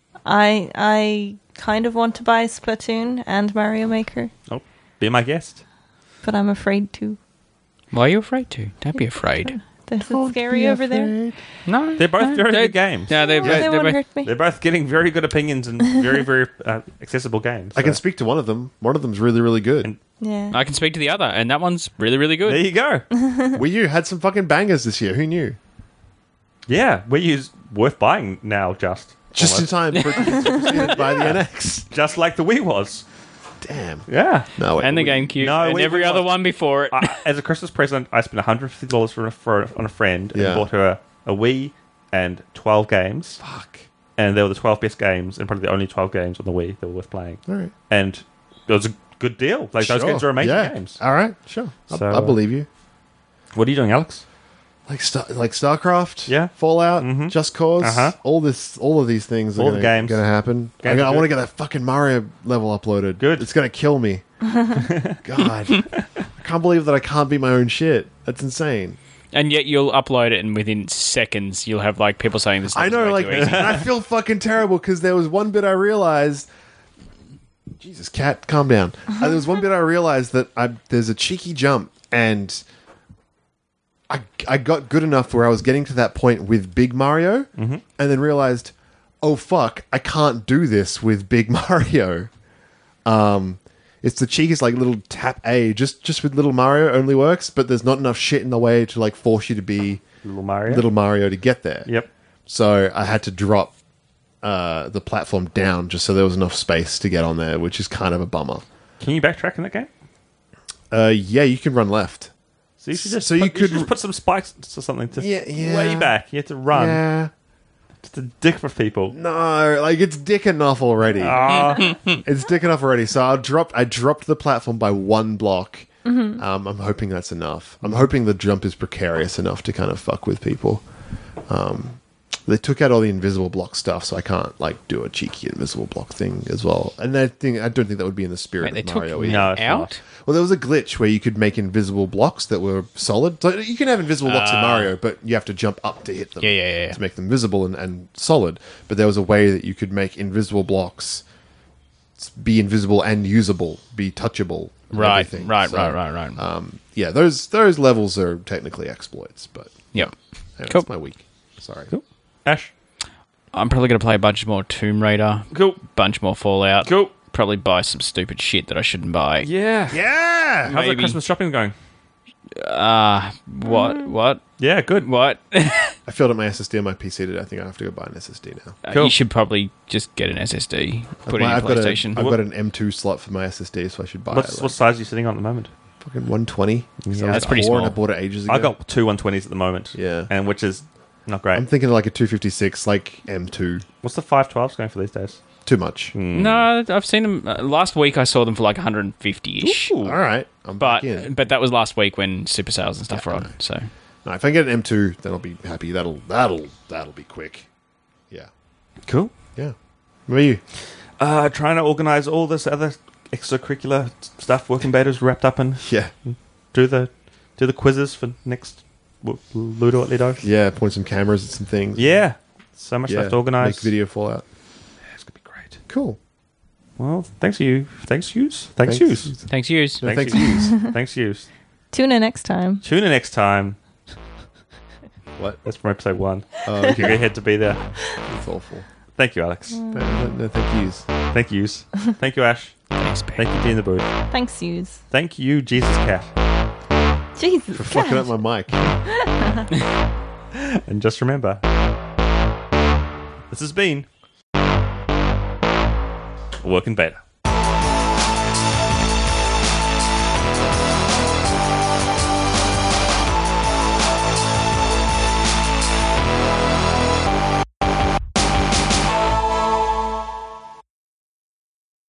I kind of want to buy Splatoon and Mario Maker, Oh, be my guest. but I'm afraid to. Why are you afraid to? Don't be afraid. Is it scary over there? No, They're both very good games. No, They won't hurt me. They're both getting very good opinions and very, very accessible games. I can so- speak to one of them. One of them's really, really good. And- Yeah. I can speak to the other, and that one's really, really good. There you go. Wii U had some fucking bangers this year. Who knew? Yeah, Wii U's worth buying now, Just almost. in time for it to be superseded by the NX. Just like the Wii was. Damn. Yeah. No, wait, And the Wii- GameCube, No, and we- every we other lost. one before it. As a Christmas present, I spent $150 on a friend and Yeah. bought her a Wii and 12 games. Fuck. And they were the 12 best games and probably the only 12 games on the Wii that were worth playing. All right. And it was a good deal. Like, those Sure. games are amazing Yeah. games. All right. Sure. So, I believe you. What are you doing, Alex? Like StarCraft, Yeah. Fallout, Mhm. Just Cause, Uh-huh. all of these things All are the gonna, games. gonna happen. Games I are want to good. get that fucking Mario level uploaded. Good. It's gonna kill me. God, I can't believe that I can't be my own shit. That's insane. And yet you'll upload it, and within seconds you'll have like people saying this. I know, way like, too easy. and I feel fucking terrible because there was one bit I realized. Jesus, cat, calm down. There was one bit I realized that there's a cheeky jump, and I got good enough where I was getting to that point with Big Mario, and then realized, oh fuck, I can't do this with Big Mario. It's the cheekiest like little tap A, just with Little Mario only works, but there's not enough shit in the way to like force you to be Little Mario to get there. Yep. So I had to drop the platform down just so there was enough space to get on there, which is kind of a bummer. Can you backtrack in that game? Yeah, you can run left. So you should just So you could- just put some spikes or something to Yeah. way back. You have to run. Yeah. It's a dick for people. No, like it's dick enough already. Ah, It's dick enough already. So I dropped the platform by one block. I'm hoping that's enough. I'm hoping the jump is precarious enough to kind of fuck with people. They took out all the invisible block stuff, so I can't like do a cheeky invisible block thing as well. And I don't think that would be in the spirit Wait, they of took Mario. it either. No, it's out? not. Well, there was a glitch where you could make invisible blocks that were solid. So you can have invisible blocks in Mario, but you have to jump up to hit them Yeah. to make them visible and solid. But there was a way that you could make invisible blocks be invisible and usable, be touchable. and Right, everything. right. Yeah, those levels are technically exploits, but Yep. anyway, Cool. that's my week. Sorry. Cool. Ash. I'm probably going to play a bunch more Tomb Raider, Cool. bunch more Fallout. Cool. Probably buy some stupid shit that I shouldn't buy. Yeah. Yeah. How's the Maybe. Christmas shopping going? What? Yeah, good. What? I filled up my SSD on my PC today. I think I have to go buy an SSD now. Cool. You should probably just get an SSD. Put it in your PlayStation. I've got an M2 slot for my SSD, so I should buy What size are you sitting on at the moment? fucking 120. Yeah, that's pretty And I small. bought it ages ago. I got two 120s at the moment. Yeah. And which is not great. I'm thinking of like a 256, like M2. What's the 512s going for these days? Too much. No, I've seen them. Last week I saw them for like 150-ish. Ooh. All right, I'm back in. But that was last week when super sales and stuff were on. So No, if I get an M2, then I'll be happy. That'll be quick. Yeah, Cool. yeah. What are you? Trying to organise all this other extracurricular stuff working betas wrapped up in. Yeah, Do the quizzes for next Ludo at Lido. yeah. Point some cameras and some things. Yeah. So much yeah. left to organise. Make video Fallout. It's going to be great. Cool. Well, thanks you. Thanks yous. Thanks yous. thanks, yous. No, Thanks thanks, yous. Thanks yous. Tune in next time. Tune in next time. What? That's from episode 1. Oh, You're okay. going to head to be there. That's awful. Thank you, Alex. No, thank yous. Thank yous. Thank you, Ash. Thanks, Ben. Thank you, Dean the Boo. Thanks, Hughes. Thank you, Jesus Cat. Jesus. For fucking up God. my mic. And just remember, this has been Working Beta.